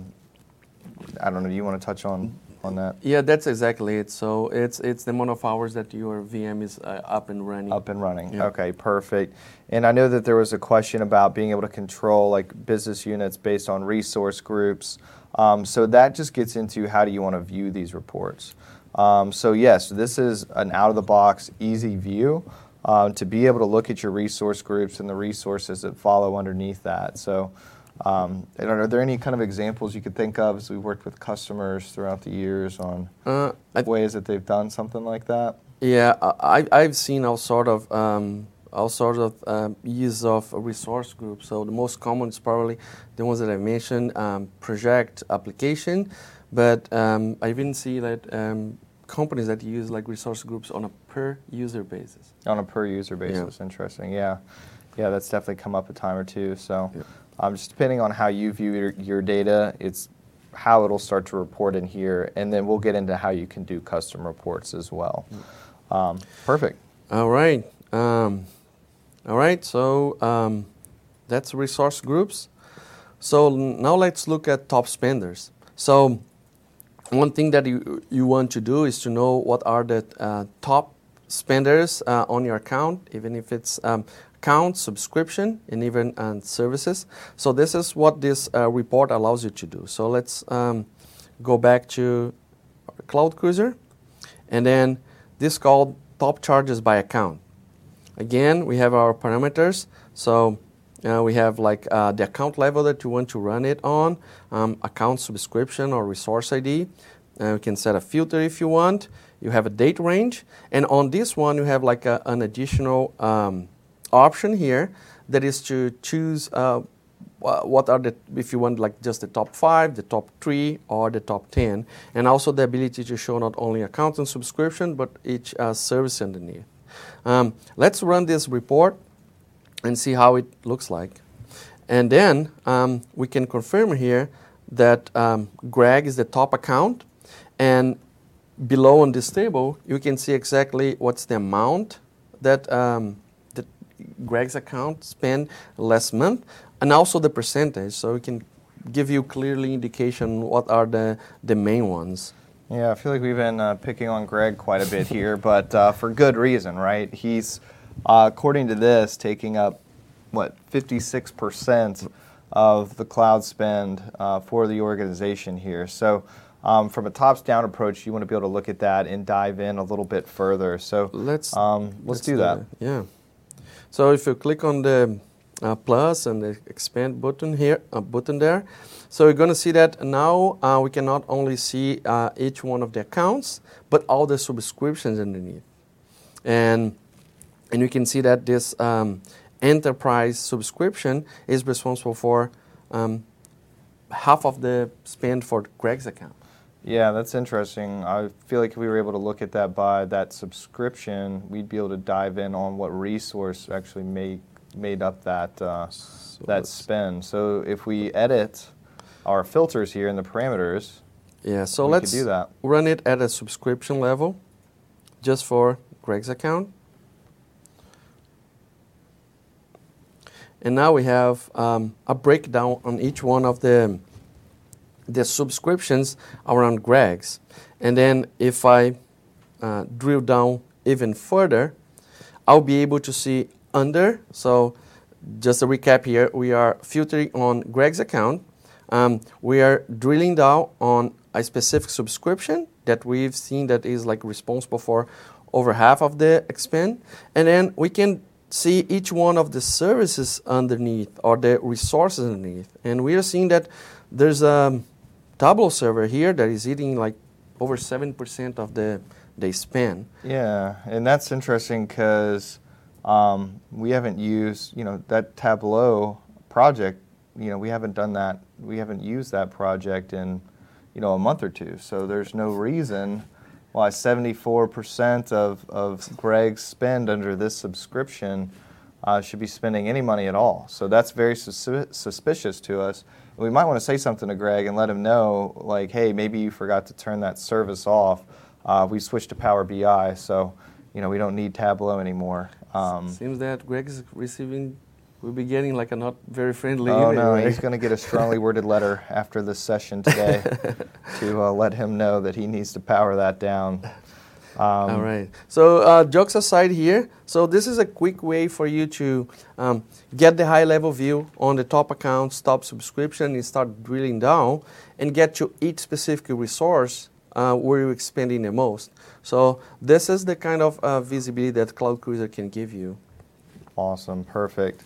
I don't know, do you want to touch on, on that? Yeah, that's exactly it. So it's it's the amount of hours that your V M is uh, up and running. Up and running. Yeah. Okay, perfect. And I know that there was a question about being able to control like business units based on resource groups. Um, so that just gets into how do you want to view these reports. Um, so yes, this is an out-of-the-box, easy view uh, to be able to look at your resource groups and the resources that follow underneath that. So. Um, and are there any kind of examples you could think of as we've worked with customers throughout the years on Uh, I- ways that they've done something like that? Yeah, I, I've seen all sort of um, all sort of um, use of a resource groups. So the most common is probably the ones that I mentioned, um, project application. But um, I even see that um, companies that use like resource groups on a per user basis. On a per user basis, Yeah. Interesting. Yeah, yeah, that's definitely come up a time or two. So, Yeah. um, just depending on how you view your, your data, it's how it'll start to report in here, and then we'll get into how you can do custom reports as well. Um, perfect. All right. Um, all right. So um, that's resource groups. So now let's look at top spenders. So one thing that you you want to do is to know what are the uh, top spenders uh, on your account, even if it's um, account, subscription, and even uh, services. So this is what this uh, report allows you to do. So let's um, go back to Cloud Cruiser, and then this is called top charges by account. Again, we have our parameters. So uh, we have like uh, the account level that you want to run it on, um, account subscription or resource I D. Uh, you can set a filter if you want. You have a date range. And on this one, you have like a, an additional um, option here that is to choose uh, what are the, if you want like just the top five, the top three, or the top ten. And also the ability to show not only account and subscription, but each uh, service underneath. Um, let's run this report and see how it looks like. And then um, we can confirm here that um, Greg is the top account. And below on this table, you can see exactly what's the amount that, um, that Greg's account spent last month, and also the percentage. So we can give you clearly indication what are the, the main ones. Yeah, I feel like we've been uh, picking on Greg quite a bit here, but uh, for good reason, right? He's, uh, according to this, taking up, what, fifty-six percent of the cloud spend uh, for the organization here. So um, from a tops-down approach, you want to be able to look at that and dive in a little bit further. So let's, um, let's, let's do, do that. that. Yeah. So if you click on the uh, plus and the expand button here, uh, button there, so you're going to see that now uh, we can not only see uh, each one of the accounts, but all the subscriptions underneath. And and you can see that this um, enterprise subscription is responsible for um, half of the spend for Greg's account. Yeah, that's interesting. I feel like if we were able to look at that by that subscription, we'd be able to dive in on what resource actually made made up that uh, So that spend. So if we edit our filters here in the parameters, yeah, so we let's could do that. run it at a subscription level, just for Greg's account. And now we have um, a breakdown on each one of the the subscriptions around Greg's. And then if I uh, drill down even further, I'll be able to see under. So just a recap here, we are filtering on Greg's account. Um, we are drilling down on a specific subscription that we've seen that is like responsible for over half of the expand. And then we can see each one of the services underneath or the resources underneath. And we are seeing that there's a Tableau server here that is eating like over seven percent of the, the spend. Yeah, and that's interesting because um, we haven't used, you know, that Tableau project, you know, we haven't done that, we haven't used that project in, you know, a month or two. So there's no reason why seventy-four percent of, of Greg's spend under this subscription uh, should be spending any money at all. So that's very sus- suspicious to us. We might want to say something to Greg and let him know, like, hey, maybe you forgot to turn that service off. Uh, we switched to Power B I, so you know we don't need Tableau anymore. Um, Seems that Greg is receiving, we'll be getting like a not very friendly oh email. no, Right? he's going to get a strongly worded letter after this session today to uh, let him know that he needs to power that down. Um, All right. So uh, jokes aside here, so this is a quick way for you to um, get the high-level view on the top accounts, top subscription, and start drilling down and get to each specific resource uh, where you're expanding the most. So this is the kind of uh, visibility that Cloud Cruiser can give you. Awesome, perfect.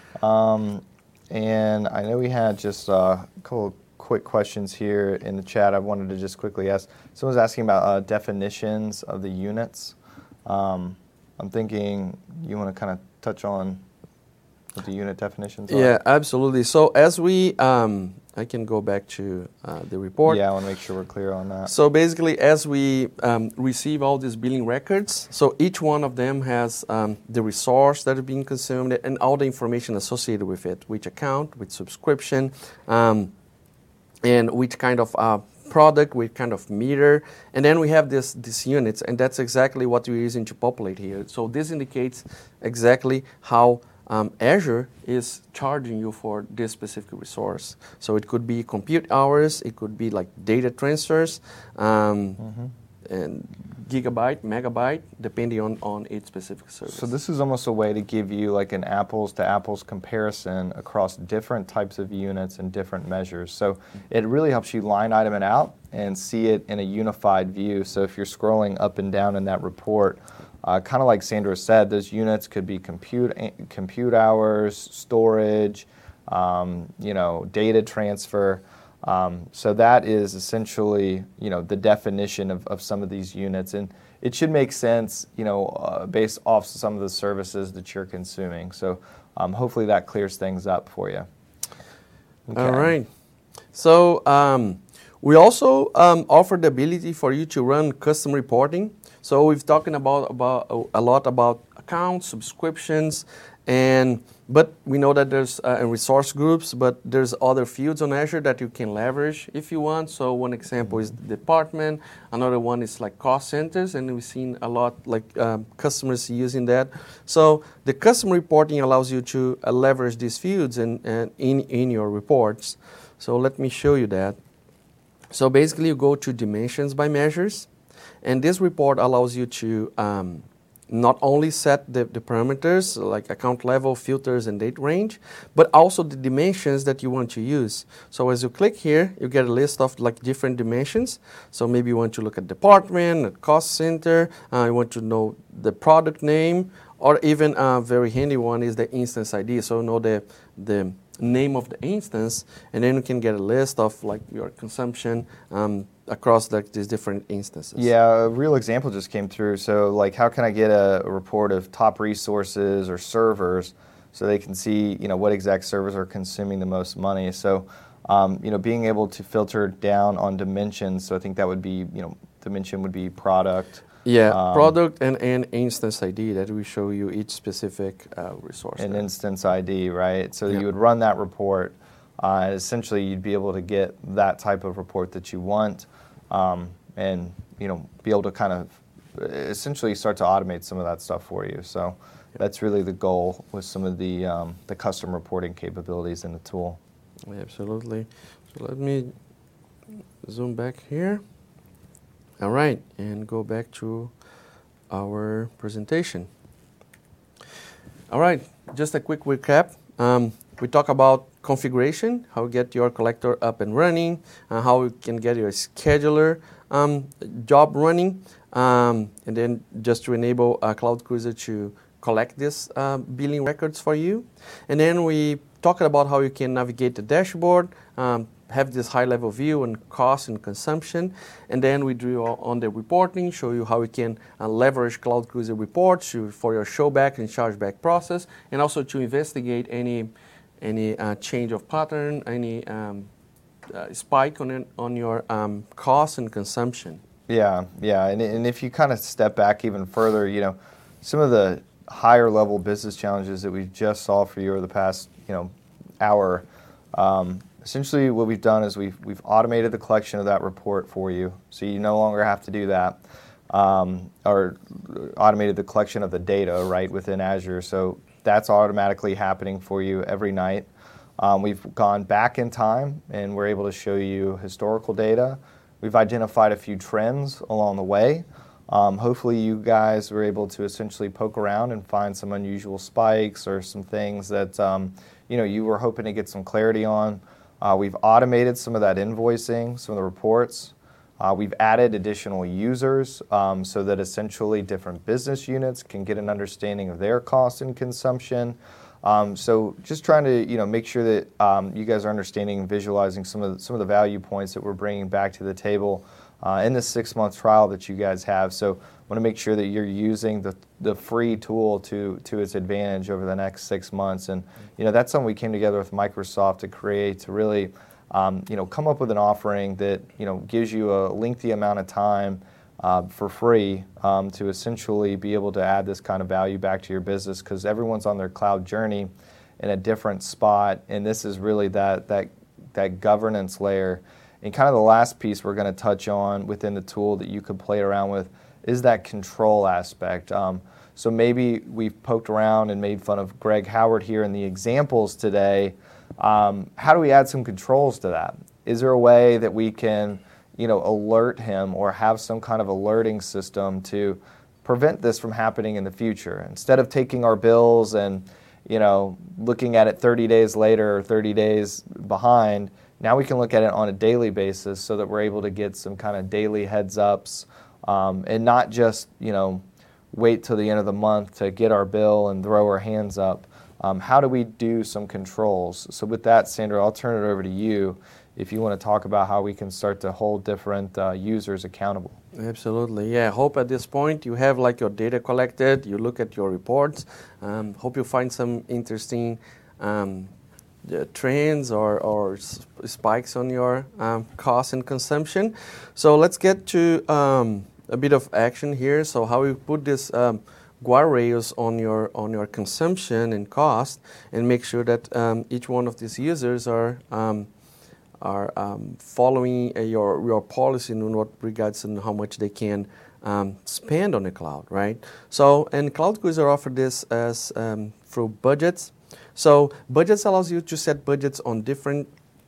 Um, and I know we had just a couple quick questions here in the chat. I wanted to just quickly ask. Someone's asking about uh, definitions of the units. Um, I'm thinking you want to kind of touch on what the unit definitions are. Yeah, absolutely. So as we, um, I can go back to uh, the report. Yeah, I want to make sure we're clear on that. So basically, as we um, receive all these billing records, so each one of them has um, the resource that is being consumed and all the information associated with it, which account, which subscription, um, and which kind of uh, product, which kind of meter, and then we have this these units, and that's exactly what we're using to populate here. So this indicates exactly how um, Azure is charging you for this specific resource. So it could be compute hours, it could be like data transfers, um, Mm-hmm. and gigabyte, megabyte, depending on, on each specific service. So this is almost a way to give you like an apples to apples comparison across different types of units and different measures. So it really helps you line item it out and see it in a unified view. So if you're scrolling up and down in that report, uh, kind of like Sandra said, those units could be compute compute hours, storage, um, you know, data transfer. Um, so that is essentially, you know, the definition of, of some of these units, and it should make sense, you know, uh, based off some of the services that you're consuming. So um, hopefully that clears things up for you. Okay. All right. So um, we also um, offer the ability for you to run custom reporting. So we've talking about about a lot about accounts, subscriptions, and but we know that there's uh, resource groups, but there's other fields on Azure that you can leverage if you want. So one example is the department. Another one is like cost centers, and we've seen a lot like um, customers using that. So the custom reporting allows you to uh, leverage these fields and, and in, in your reports. So let me show you that. So basically you go to dimensions by measures, and this report allows you to um, not only set the, the parameters like account level, filters, and date range, but also the dimensions that you want to use. So as you click here, you get a list of like different dimensions. So maybe you want to look at department, at cost center, uh, you want to know the product name, or even a very handy one is the instance I D. So know the the name of the instance, and then you can get a list of like your consumption um, across like these different instances. Yeah, a real example just came through. So like, how can I get a, a report of top resources or servers so they can see, you know, what exact servers are consuming the most money? So, um, you know, being able to filter down on dimensions. So I think that would be, you know, dimension would be product. Yeah, um, product and, and instance I D that will show you each specific uh, resource. An there. instance I D, right? So Yeah. you would run that report, uh, and essentially you'd be able to get that type of report that you want, um, and you know, be able to kind of essentially start to automate some of that stuff for you. So Yeah. that's really the goal with some of the um, the custom reporting capabilities in the tool. Yeah, absolutely. So let me zoom back here. All right, and go back to our presentation. All right, just a quick recap. Um, we talk about configuration, how you get your collector up and running, uh, how you can get your scheduler um, job running, um, and then just to enable uh, Cloud Cruiser to collect these uh, billing records for you. And then we talked about how you can navigate the dashboard, um, have this high-level view on cost and consumption, and then we drew on the reporting, show you how you can uh, leverage Cloud Cruiser reports to, for your showback and chargeback process, and also to investigate any any uh, change of pattern, any um, uh, spike on it, on your um, cost and consumption. Yeah, yeah, and and if you kind of step back even further, you know, some of the higher level business challenges that we just saw for you over the past, you know, hour. Um, Essentially, what we've done is we've we've automated the collection of that report for you, so you no longer have to do that, um, or automated the collection of the data right within Azure. So that's automatically happening for you every night. Um, we've gone back in time, and we're able to show you historical data. We've identified a few trends along the way. Um, hopefully, you guys were able to essentially poke around and find some unusual spikes or some things that um, you know you were hoping to get some clarity on. Uh, we've automated some of that invoicing, some of the reports. Uh, we've added additional users um, so that essentially different business units can get an understanding of their cost and consumption. Um, so just trying to you know make sure that um, you guys are understanding and visualizing some of the, some of the value points that we're bringing back to the table uh, in this six-month trial that you guys have. So want to make sure that you're using the the free tool to to its advantage over the next six months. And you know that's something we came together with Microsoft to create, to really um, you know come up with an offering that you know gives you a lengthy amount of time uh, for free um, to essentially be able to add this kind of value back to your business, because everyone's on their cloud journey in a different spot, and this is really that that that governance layer. And kind of the last piece we're going to touch on within the tool that you could play around with is that control aspect. Um, so maybe we've poked around and made fun of Greg Howard here in the examples today. Um, how do we add some controls to that? Is there a way that we can, you know, alert him or have some kind of alerting system to prevent this from happening in the future? Instead of taking our bills and, you know, looking at it thirty days later or thirty days behind, now we can look at it on a daily basis so that we're able to get some kind of daily heads ups. Um, and not just, you know, wait till the end of the month to get our bill and throw our hands up. Um, how do we do some controls? So with that, Sandra, I'll turn it over to you if you want to talk about how we can start to hold different uh, users accountable. Absolutely, yeah. Hope at this point you have like your data collected, you look at your reports. Um, hope you find some interesting um, the trends or, or spikes on your um, cost and consumption. So let's get to um, a bit of action here. So how we put this um, guardrails on your on your consumption and cost, and make sure that um, each one of these users are um, are um, following uh, your your policy in what regards to how much they can um, spend on the cloud, right? So and Cloud Cruiser offer this as um, through budgets. So budgets allows you to set budgets on different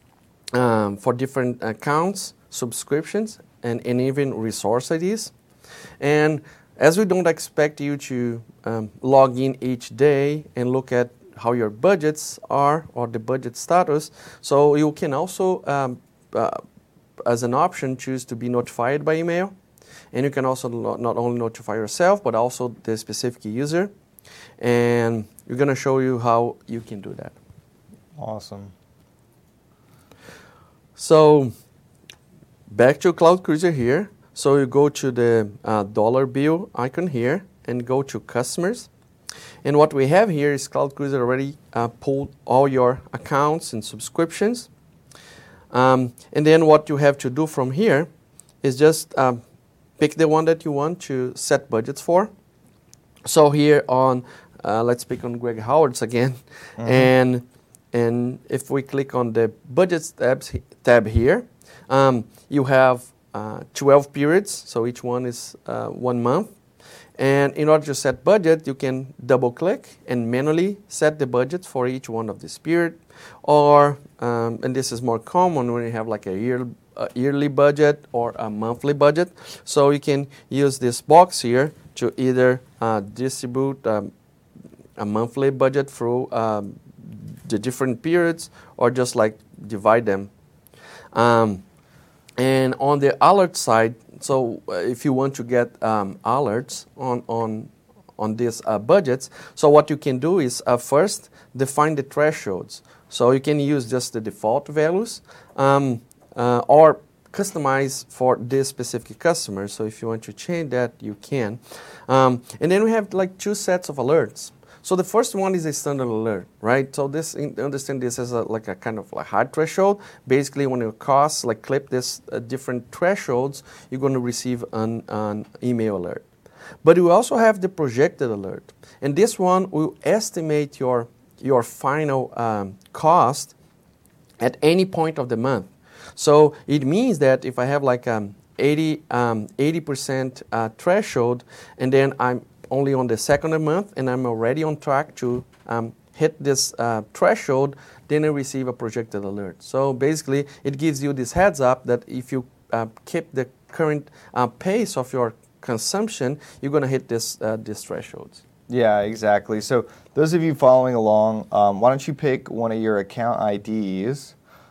um, for different accounts, subscriptions, and, and even resource I Ds. And as we don't expect you to um, log in each day and look at how your budgets are or the budget status, so you can also, um, uh, as an option, choose to be notified by email. And you can also not only notify yourself, but also the specific user. And we're going to show you how you can do that. Awesome. So back to Cloud Cruiser here. So you go to the uh, dollar bill icon here and go to customers. And what we have here is Cloud Cruiser already uh, pulled all your accounts and subscriptions. Um, and then what you have to do from here is just um, pick the one that you want to set budgets for. So here on, uh, let's pick on Greg Howard's again. Mm-hmm. And and if we click on the budgets tabs, tab here, um, you have uh, twelve periods. So each one is uh, one month. And in order to set budget, you can double click and manually set the budget for each one of this period. Or, um, and this is more common when you have like a year, a yearly budget or a monthly budget. So you can use this box here to either uh, distribute um, a monthly budget through um, the different periods, or just like divide them. Um, And on the alert side, so uh, if you want to get um, alerts on on on these uh, budgets, so what you can do is uh, first define the thresholds. So you can use just the default values um, uh, or customize for this specific customer. So if you want to change that, you can. Um, and then we have like two sets of alerts. So the first one is a standard alert, right? So this, in, understand this as a, like a kind of like hard threshold. Basically, when your costs like clip this uh, different thresholds, you're going to receive an, an email alert. But we also have the projected alert, and this one will estimate your your final um, cost at any point of the month. So it means that if I have like um, eighty percent uh, threshold, and then I'm only on the second month, and I'm already on track to um, hit this uh, threshold, then I receive a projected alert. So basically, it gives you this heads up that if you uh, keep the current uh, pace of your consumption, you're going to hit this uh, this thresholds. Yeah, exactly. So those of you following along, um, why don't you pick one of your account I Ds,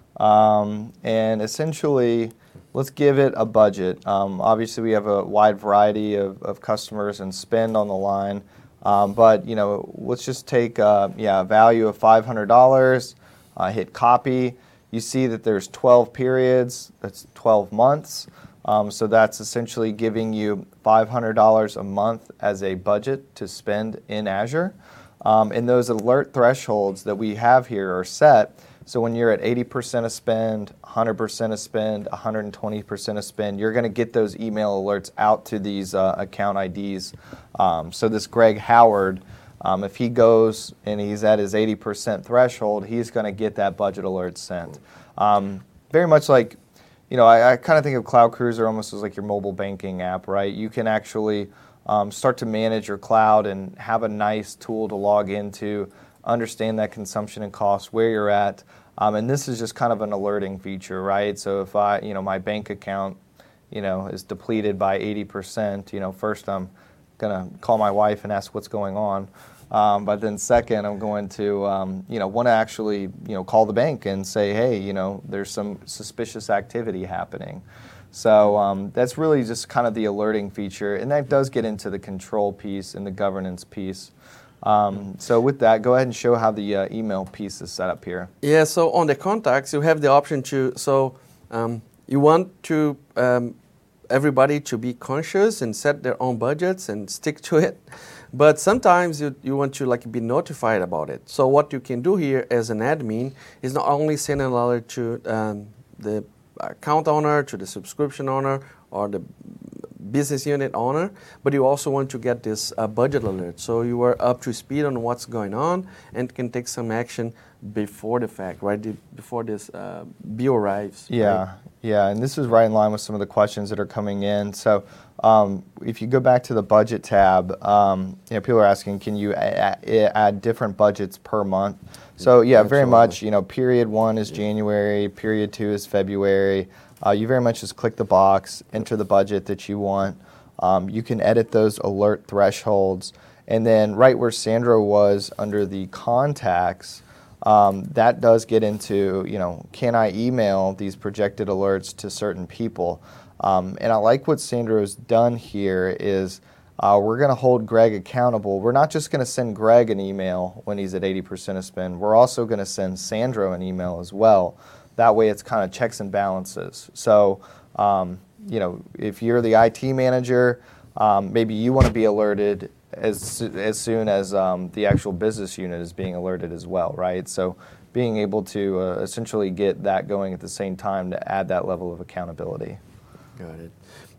um, and essentially, let's give it a budget. Um, obviously, we have a wide variety of, of customers and spend on the line, um, but you know, let's just take uh, yeah a value of five hundred dollars. Uh, hit copy. You see that there's twelve periods. That's twelve months. Um, so that's essentially giving you five hundred dollars a month as a budget to spend in Azure. Um, and those alert thresholds that we have here are set. So when you're at eighty percent of spend, one hundred percent of spend, one hundred twenty percent of spend, you're going to get those email alerts out to these uh, account I Ds. Um, so this Greg Howard, um, if he goes and he's at his eighty percent threshold, he's going to get that budget alert sent. Um, very much like, you know, I, I kind of think of Cloud Cruiser almost as like your mobile banking app, right? You can actually um, start to manage your cloud and have a nice tool to log into, understand that consumption and cost, where you're at. Um, and this is just kind of an alerting feature, right? So if I, you know, my bank account, you know, is depleted by eighty percent, you know, first I'm going to call my wife and ask what's going on. Um, but then second, I'm going to, um, you know, want to actually, you know, call the bank and say, hey, you know, there's some suspicious activity happening. So um, that's really just kind of the alerting feature. And that does get into the control piece and the governance piece. Um, so with that, go ahead and show how the uh, email piece is set up here. Yeah, so on the contacts, you have the option to, so um, you want to um, everybody to be conscious and set their own budgets and stick to it. But sometimes you, you want to like be notified about it. So what you can do here as an admin is not only send an alert to um, the account owner, to the subscription owner, or the business unit owner, but you also want to get this uh, budget alert. So you are up to speed on what's going on and can take some action before the fact, right? Before this uh, bill arrives. Yeah, right? yeah, and this is right in line with some of the questions that are coming in. So um, if you go back to the budget tab, um, you know, people are asking, can you add, add different budgets per month? So yeah, very Absolutely. much, you know, period one is January, period two is February. Uh, you very much just click the box, enter the budget that you want. Um, you can edit those alert thresholds. And then right where Sandro was under the contacts, um, that does get into, you know, can I email these projected alerts to certain people? Um, and I like what Sandro's done here is uh, we're going to hold Greg accountable. We're not just going to send Greg an email when he's at eighty percent of spend. We're also going to send Sandro an email as well. That way it's kind of checks and balances. So, um, you know, if you're the I T manager, um, maybe you want to be alerted as as soon as um, the actual business unit is being alerted as well, right? So being able to uh, essentially get that going at the same time to add that level of accountability. Got it.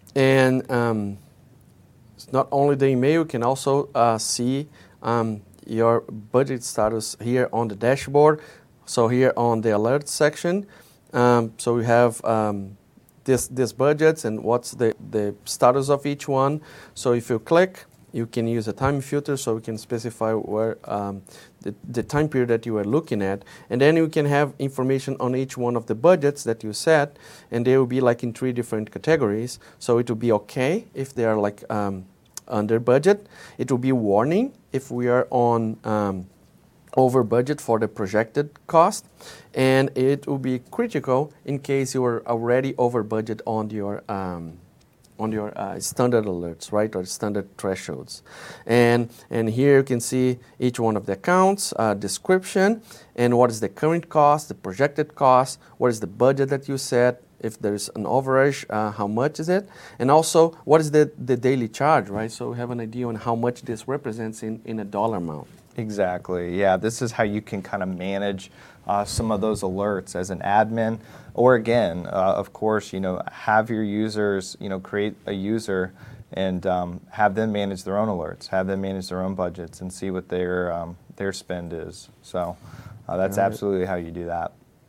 And um, it's not only the email, you can also uh, see um, your budget status here on the dashboard. So here on the alert section, um, so we have um, this this budgets and what's the, the status of each one. So if you click, you can use a time filter so we can specify where um, the, the time period that you are looking at. And then you can have information on each one of the budgets that you set, and they will be like in three different categories. So it will be okay if they are like um, under budget. It will be warning if we are on um, over budget for the projected cost, and it will be critical in case you are already over budget on your um, on your uh, standard alerts, right, or standard thresholds. And and here you can see each one of the accounts, uh, description, and what is the current cost, the projected cost, what is the budget that you set, if there's an overage, uh, how much is it, and also what is the, the daily charge, right? So we have an idea on how much this represents in, in a dollar amount. Exactly. Yeah, this is how you can kind of manage uh, some of those alerts as an admin, or again, uh, of course, you know, have your users, you know, create a user and um, have them manage their own alerts, have them manage their own budgets, and see what their um, their spend is. So uh, that's Right. absolutely how you do that.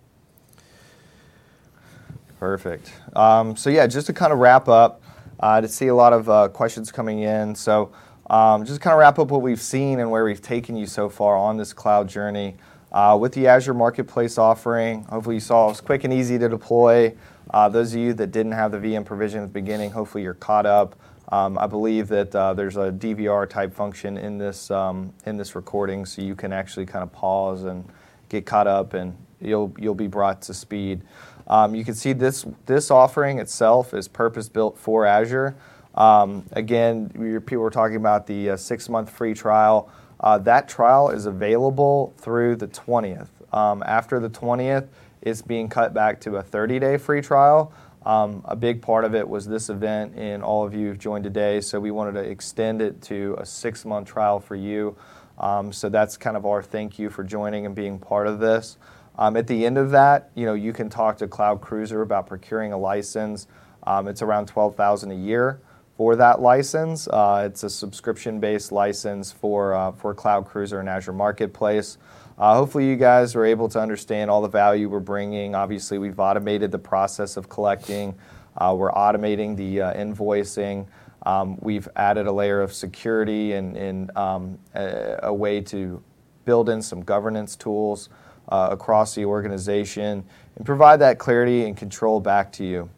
Perfect. Um, so yeah, just to kind of wrap up, uh, to see a lot of uh, questions coming in. So. Um, just kind of wrap up what we've seen and where we've taken you so far on this cloud journey. Uh, with the Azure Marketplace offering, hopefully you saw it was quick and easy to deploy. Uh, those of you that didn't have the V M provision at the beginning, hopefully you're caught up. Um, I believe that uh, there's a D V R type function in this um, in this recording, so you can actually kind of pause and get caught up, and you'll you'll be brought to speed. Um, you can see this this offering itself is purpose built for Azure. Um, again, we, people were talking about the uh, six-month free trial. Uh, that trial is available through the twentieth. Um, after the twentieth, it's being cut back to a thirty-day free trial. Um, a big part of it was this event and all of you who've joined today, so we wanted to extend it to a six-month trial for you. Um, so that's kind of our thank you for joining and being part of this. Um, at the end of that, you know, you can talk to Cloud Cruiser about procuring a license. Um, it's around twelve thousand dollars a year. For that license. Uh, it's a subscription-based license for uh, for Cloud Cruiser and Azure Marketplace. Uh, hopefully you guys are able to understand all the value we're bringing. Obviously, we've automated the process of collecting. Uh, we're automating the uh, invoicing. Um, we've added a layer of security and, and um, a, a way to build in some governance tools uh, across the organization and provide that clarity and control back to you.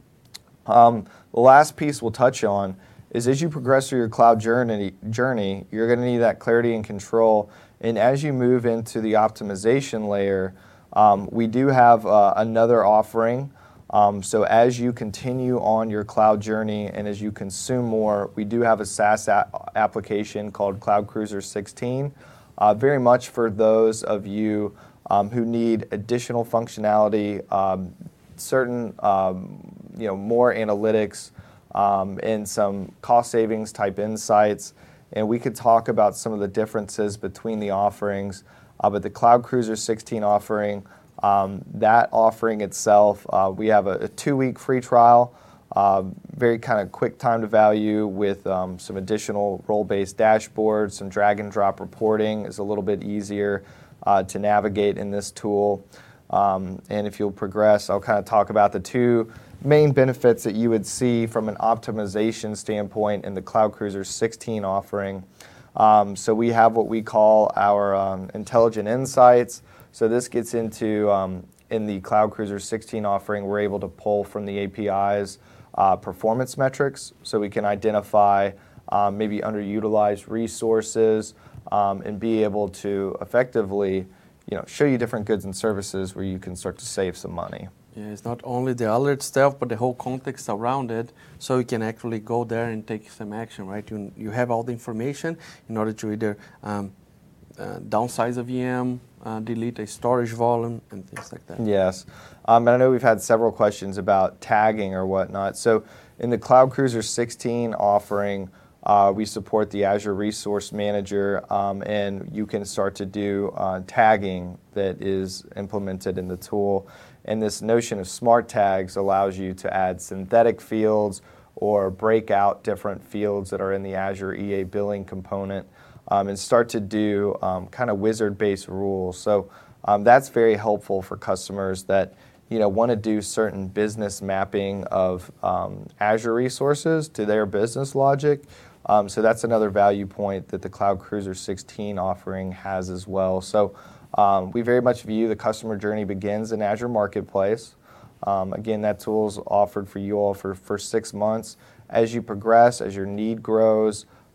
Um, the last piece we'll touch on is as you progress through your cloud journey, journey you're going to need that clarity and control. And as you move into the optimization layer, um, we do have uh, another offering. Um, so as you continue on your cloud journey and as you consume more, we do have a SaaS a- application called Cloud Cruiser sixteen, uh, very much for those of you um, who need additional functionality, um, certain um, you know, more analytics um, and some cost savings type insights. And we could talk about some of the differences between the offerings. Uh, but the Cloud Cruiser sixteen offering, um, that offering itself, uh, we have a, a two-week free trial, uh, very kind of quick time to value with um, some additional role-based dashboards, some drag and drop reporting is a little bit easier uh, to navigate in this tool. Um, and if you'll progress, I'll kind of talk about the two main benefits that you would see from an optimization standpoint in the Cloud Cruiser sixteen offering. Um, so we have what we call our um, intelligent insights. So this gets into, um, in the Cloud Cruiser sixteen offering, we're able to pull from the A P Is uh, performance metrics, so we can identify um, maybe underutilized resources um, and be able to effectively, you know, show you different goods and services where you can start to save some money. Yeah, it's not only the alert itself, but the whole context around it, so you can actually go there and take some action, right? You, you have all the information in order to either um, uh, downsize a V M, uh, delete a storage volume, and things like that. Yes. Um, and I know we've had several questions about tagging or whatnot. So in the Cloud Cruiser sixteen offering, uh, we support the Azure Resource Manager, um, and you can start to do uh, tagging that is implemented in the tool. And this notion of smart tags allows you to add synthetic fields or break out different fields that are in the Azure E A billing component um, and start to do um, kind of wizard-based rules. So um, that's very helpful for customers that you know want to do certain business mapping of um, Azure resources to their business logic. Um, so that's another value point that the Cloud Cruiser sixteen offering has as well. So um, we very much view the customer journey begins in Azure Marketplace. Um, again, that tool is offered for you all for, for six months. As you progress, as your need grows,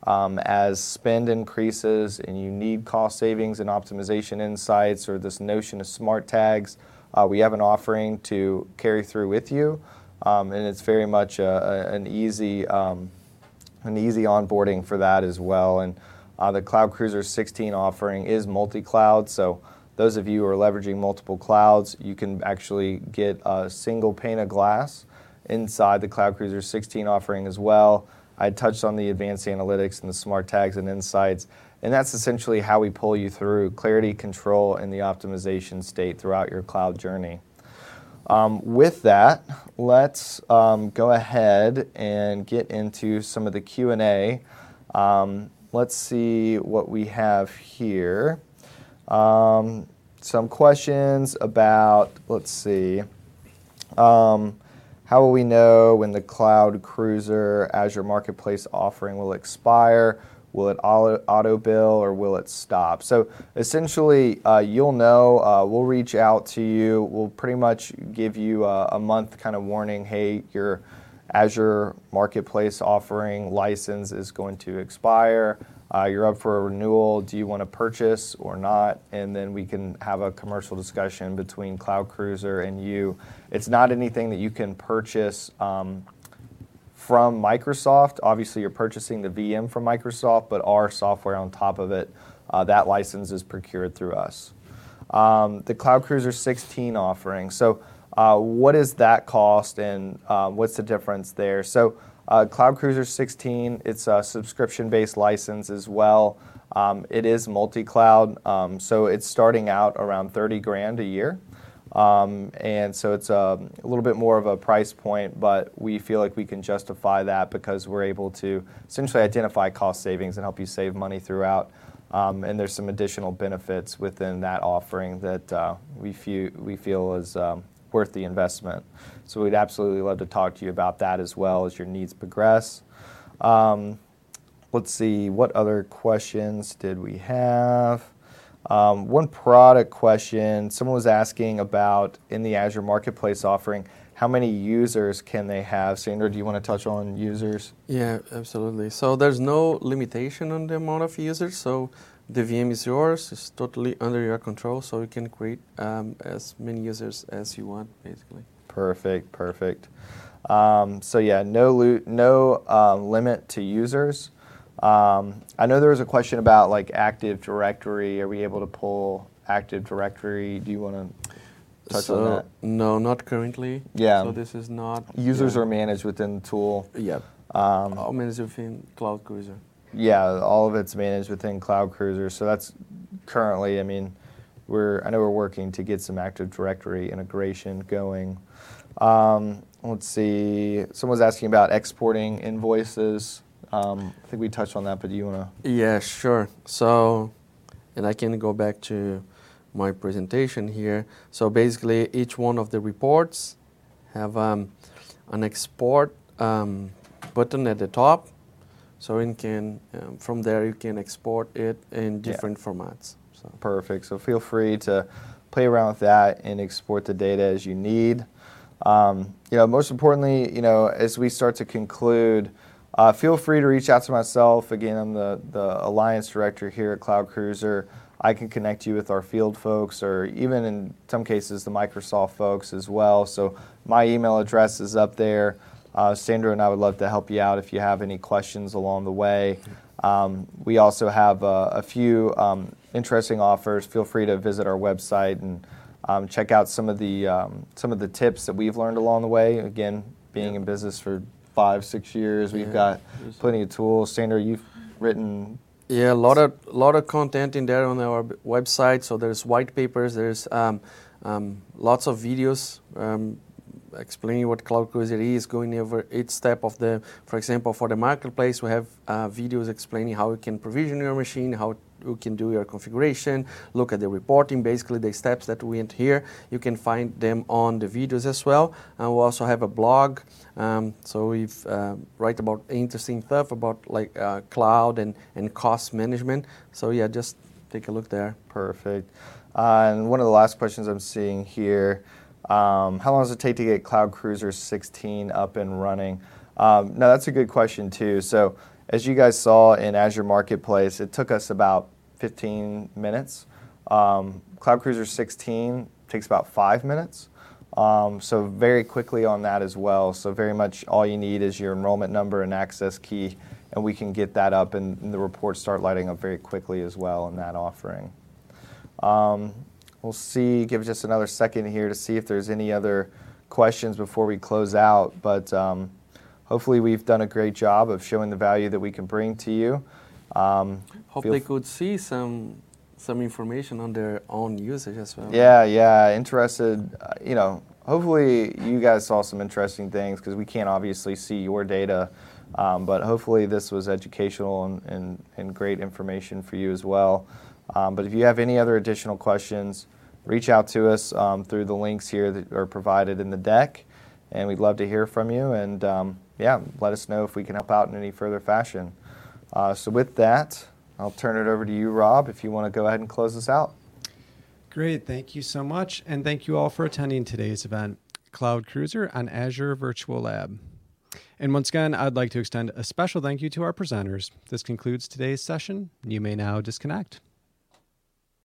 Um, as spend increases and you need cost savings and optimization insights or this notion of smart tags, uh, we have an offering to carry through with you. Um, and it's very much a, a, an easy um, an easy onboarding for that as well. And uh, the Cloud Cruiser sixteen offering is multi-cloud, so those of you who are leveraging multiple clouds, you can actually get a single pane of glass inside the Cloud Cruiser sixteen offering as well. I touched on the advanced analytics and the smart tags and insights, and that's essentially how we pull you through clarity, control, and the optimization state throughout your cloud journey. Um, with that, let's um, go ahead and get into some of the Q and A. Um, let's see what we have here. Um, some questions about, let's see, um, how will we know when the Cloud Cruiser Azure Marketplace offering will expire? Will it auto, auto bill or will it stop? So essentially, uh, you'll know. Uh, we'll reach out to you. We'll pretty much give you a, a month kind of warning. Hey, your Azure Marketplace offering license is going to expire. Uh, you're up for a renewal. Do you want to purchase or not? And then we can have a commercial discussion between Cloud Cruiser and you. It's not anything that you can purchase um, from Microsoft. Obviously, you're purchasing the V M from Microsoft, but our software on top of it, uh, that license is procured through us. Um, the Cloud Cruiser sixteen offering. So uh, what is that cost and uh, what's the difference there? So uh, Cloud Cruiser sixteen, it's a subscription-based license as well. Um, it is multi-cloud, um, so it's starting out around thirty grand a year. Um, and so it's a, a little bit more of a price point, but we feel like we can justify that because we're able to essentially identify cost savings and help you save money throughout. Um, and there's some additional benefits within that offering that uh, we feel we feel is um, worth the investment. So we'd absolutely love to talk to you about that as well as your needs progress. Um, let's see, what other questions did we have? Um, one product question, someone was asking about in the Azure Marketplace offering, how many users can they have? Sandra, do you want to touch on users? Yeah, absolutely. So there's no limitation on the amount of users. So the V M is yours. It's totally under your control. So you can create um, as many users as you want, basically. Perfect, perfect. Um, so yeah, no, lo- no um, limit to users. Um, I know there was a question about like Active Directory. Are we able to pull Active Directory? Do you want to touch so, on that? No, not currently. Yeah. So this is not. Users yeah. are managed within the tool. Yeah. Um, All managed within Cloud Cruiser. Yeah, all of it's managed within Cloud Cruiser. So that's currently, I mean, we're I know we're working to get some Active Directory integration going. Um, let's see. Someone's asking about exporting invoices. Um, I think we touched on that, but do you want to? Yeah, sure. So, and I can go back to my presentation here. So basically, each one of the reports have um, an export um, button at the top. So you can, um, from there, you can export it in different yeah. formats. So. Perfect. So feel free to play around with that and export the data as you need. Um, you know, most importantly, you know, as we start to conclude, Uh, feel free to reach out to myself. Again, I'm the, the Alliance Director here at Cloud Cruiser. I can connect you with our field folks or even in some cases the Microsoft folks as well. So my email address is up there. Uh, Sandra and I would love to help you out if you have any questions along the way. Um, we also have uh, a few um, interesting offers. Feel free to visit our website and um, check out some of the um, some of the tips that we've learned along the way. Again, being in business for five, six years. We've yeah, got plenty of tools. Sandra, you've written... Yeah, a lot of lot of content in there on our website. So there's white papers, there's um, um, lots of videos um, explaining what Cloud Cruiser is, going over each step of the, for example, for the marketplace, we have uh, videos explaining how you can provision your machine, how you can do your configuration, look at the reporting, basically the steps that we went here. You can find them on the videos as well. And we also have a blog. Um, so we've uh, write about interesting stuff about like uh, cloud and, and cost management. So yeah, just take a look there. Perfect. Uh, and one of the last questions I'm seeing here, um, how long does it take to get Cloud Cruiser sixteen up and running? Um, no, that's a good question too. So as you guys saw in Azure Marketplace, it took us about fifteen minutes. Um, Cloud Cruiser sixteen takes about five minutes. Um, so very quickly on that as well. So very much all you need is your enrollment number and access key, and we can get that up, and, and the reports start lighting up very quickly as well in that offering. Um, we'll see, give just another second here to see if there's any other questions before we close out. But um, hopefully we've done a great job of showing the value that we can bring to you. Um, Hope feel they f- could see some some information on their own usage as well. Yeah, yeah, interested, uh, you know, hopefully you guys saw some interesting things, because we can't obviously see your data, um, but hopefully this was educational and, and, and great information for you as well. Um, but if you have any other additional questions, reach out to us um, through the links here that are provided in the deck, and we'd love to hear from you, and um, yeah, let us know if we can help out in any further fashion. Uh, so with that, I'll turn it over to you, Rob, if you want to go ahead and close us out. Great. Thank you so much. And thank you all for attending today's event, Cloud Cruiser on Azure Virtual Lab. And once again, I'd like to extend a special thank you to our presenters. This concludes today's session. You may now disconnect.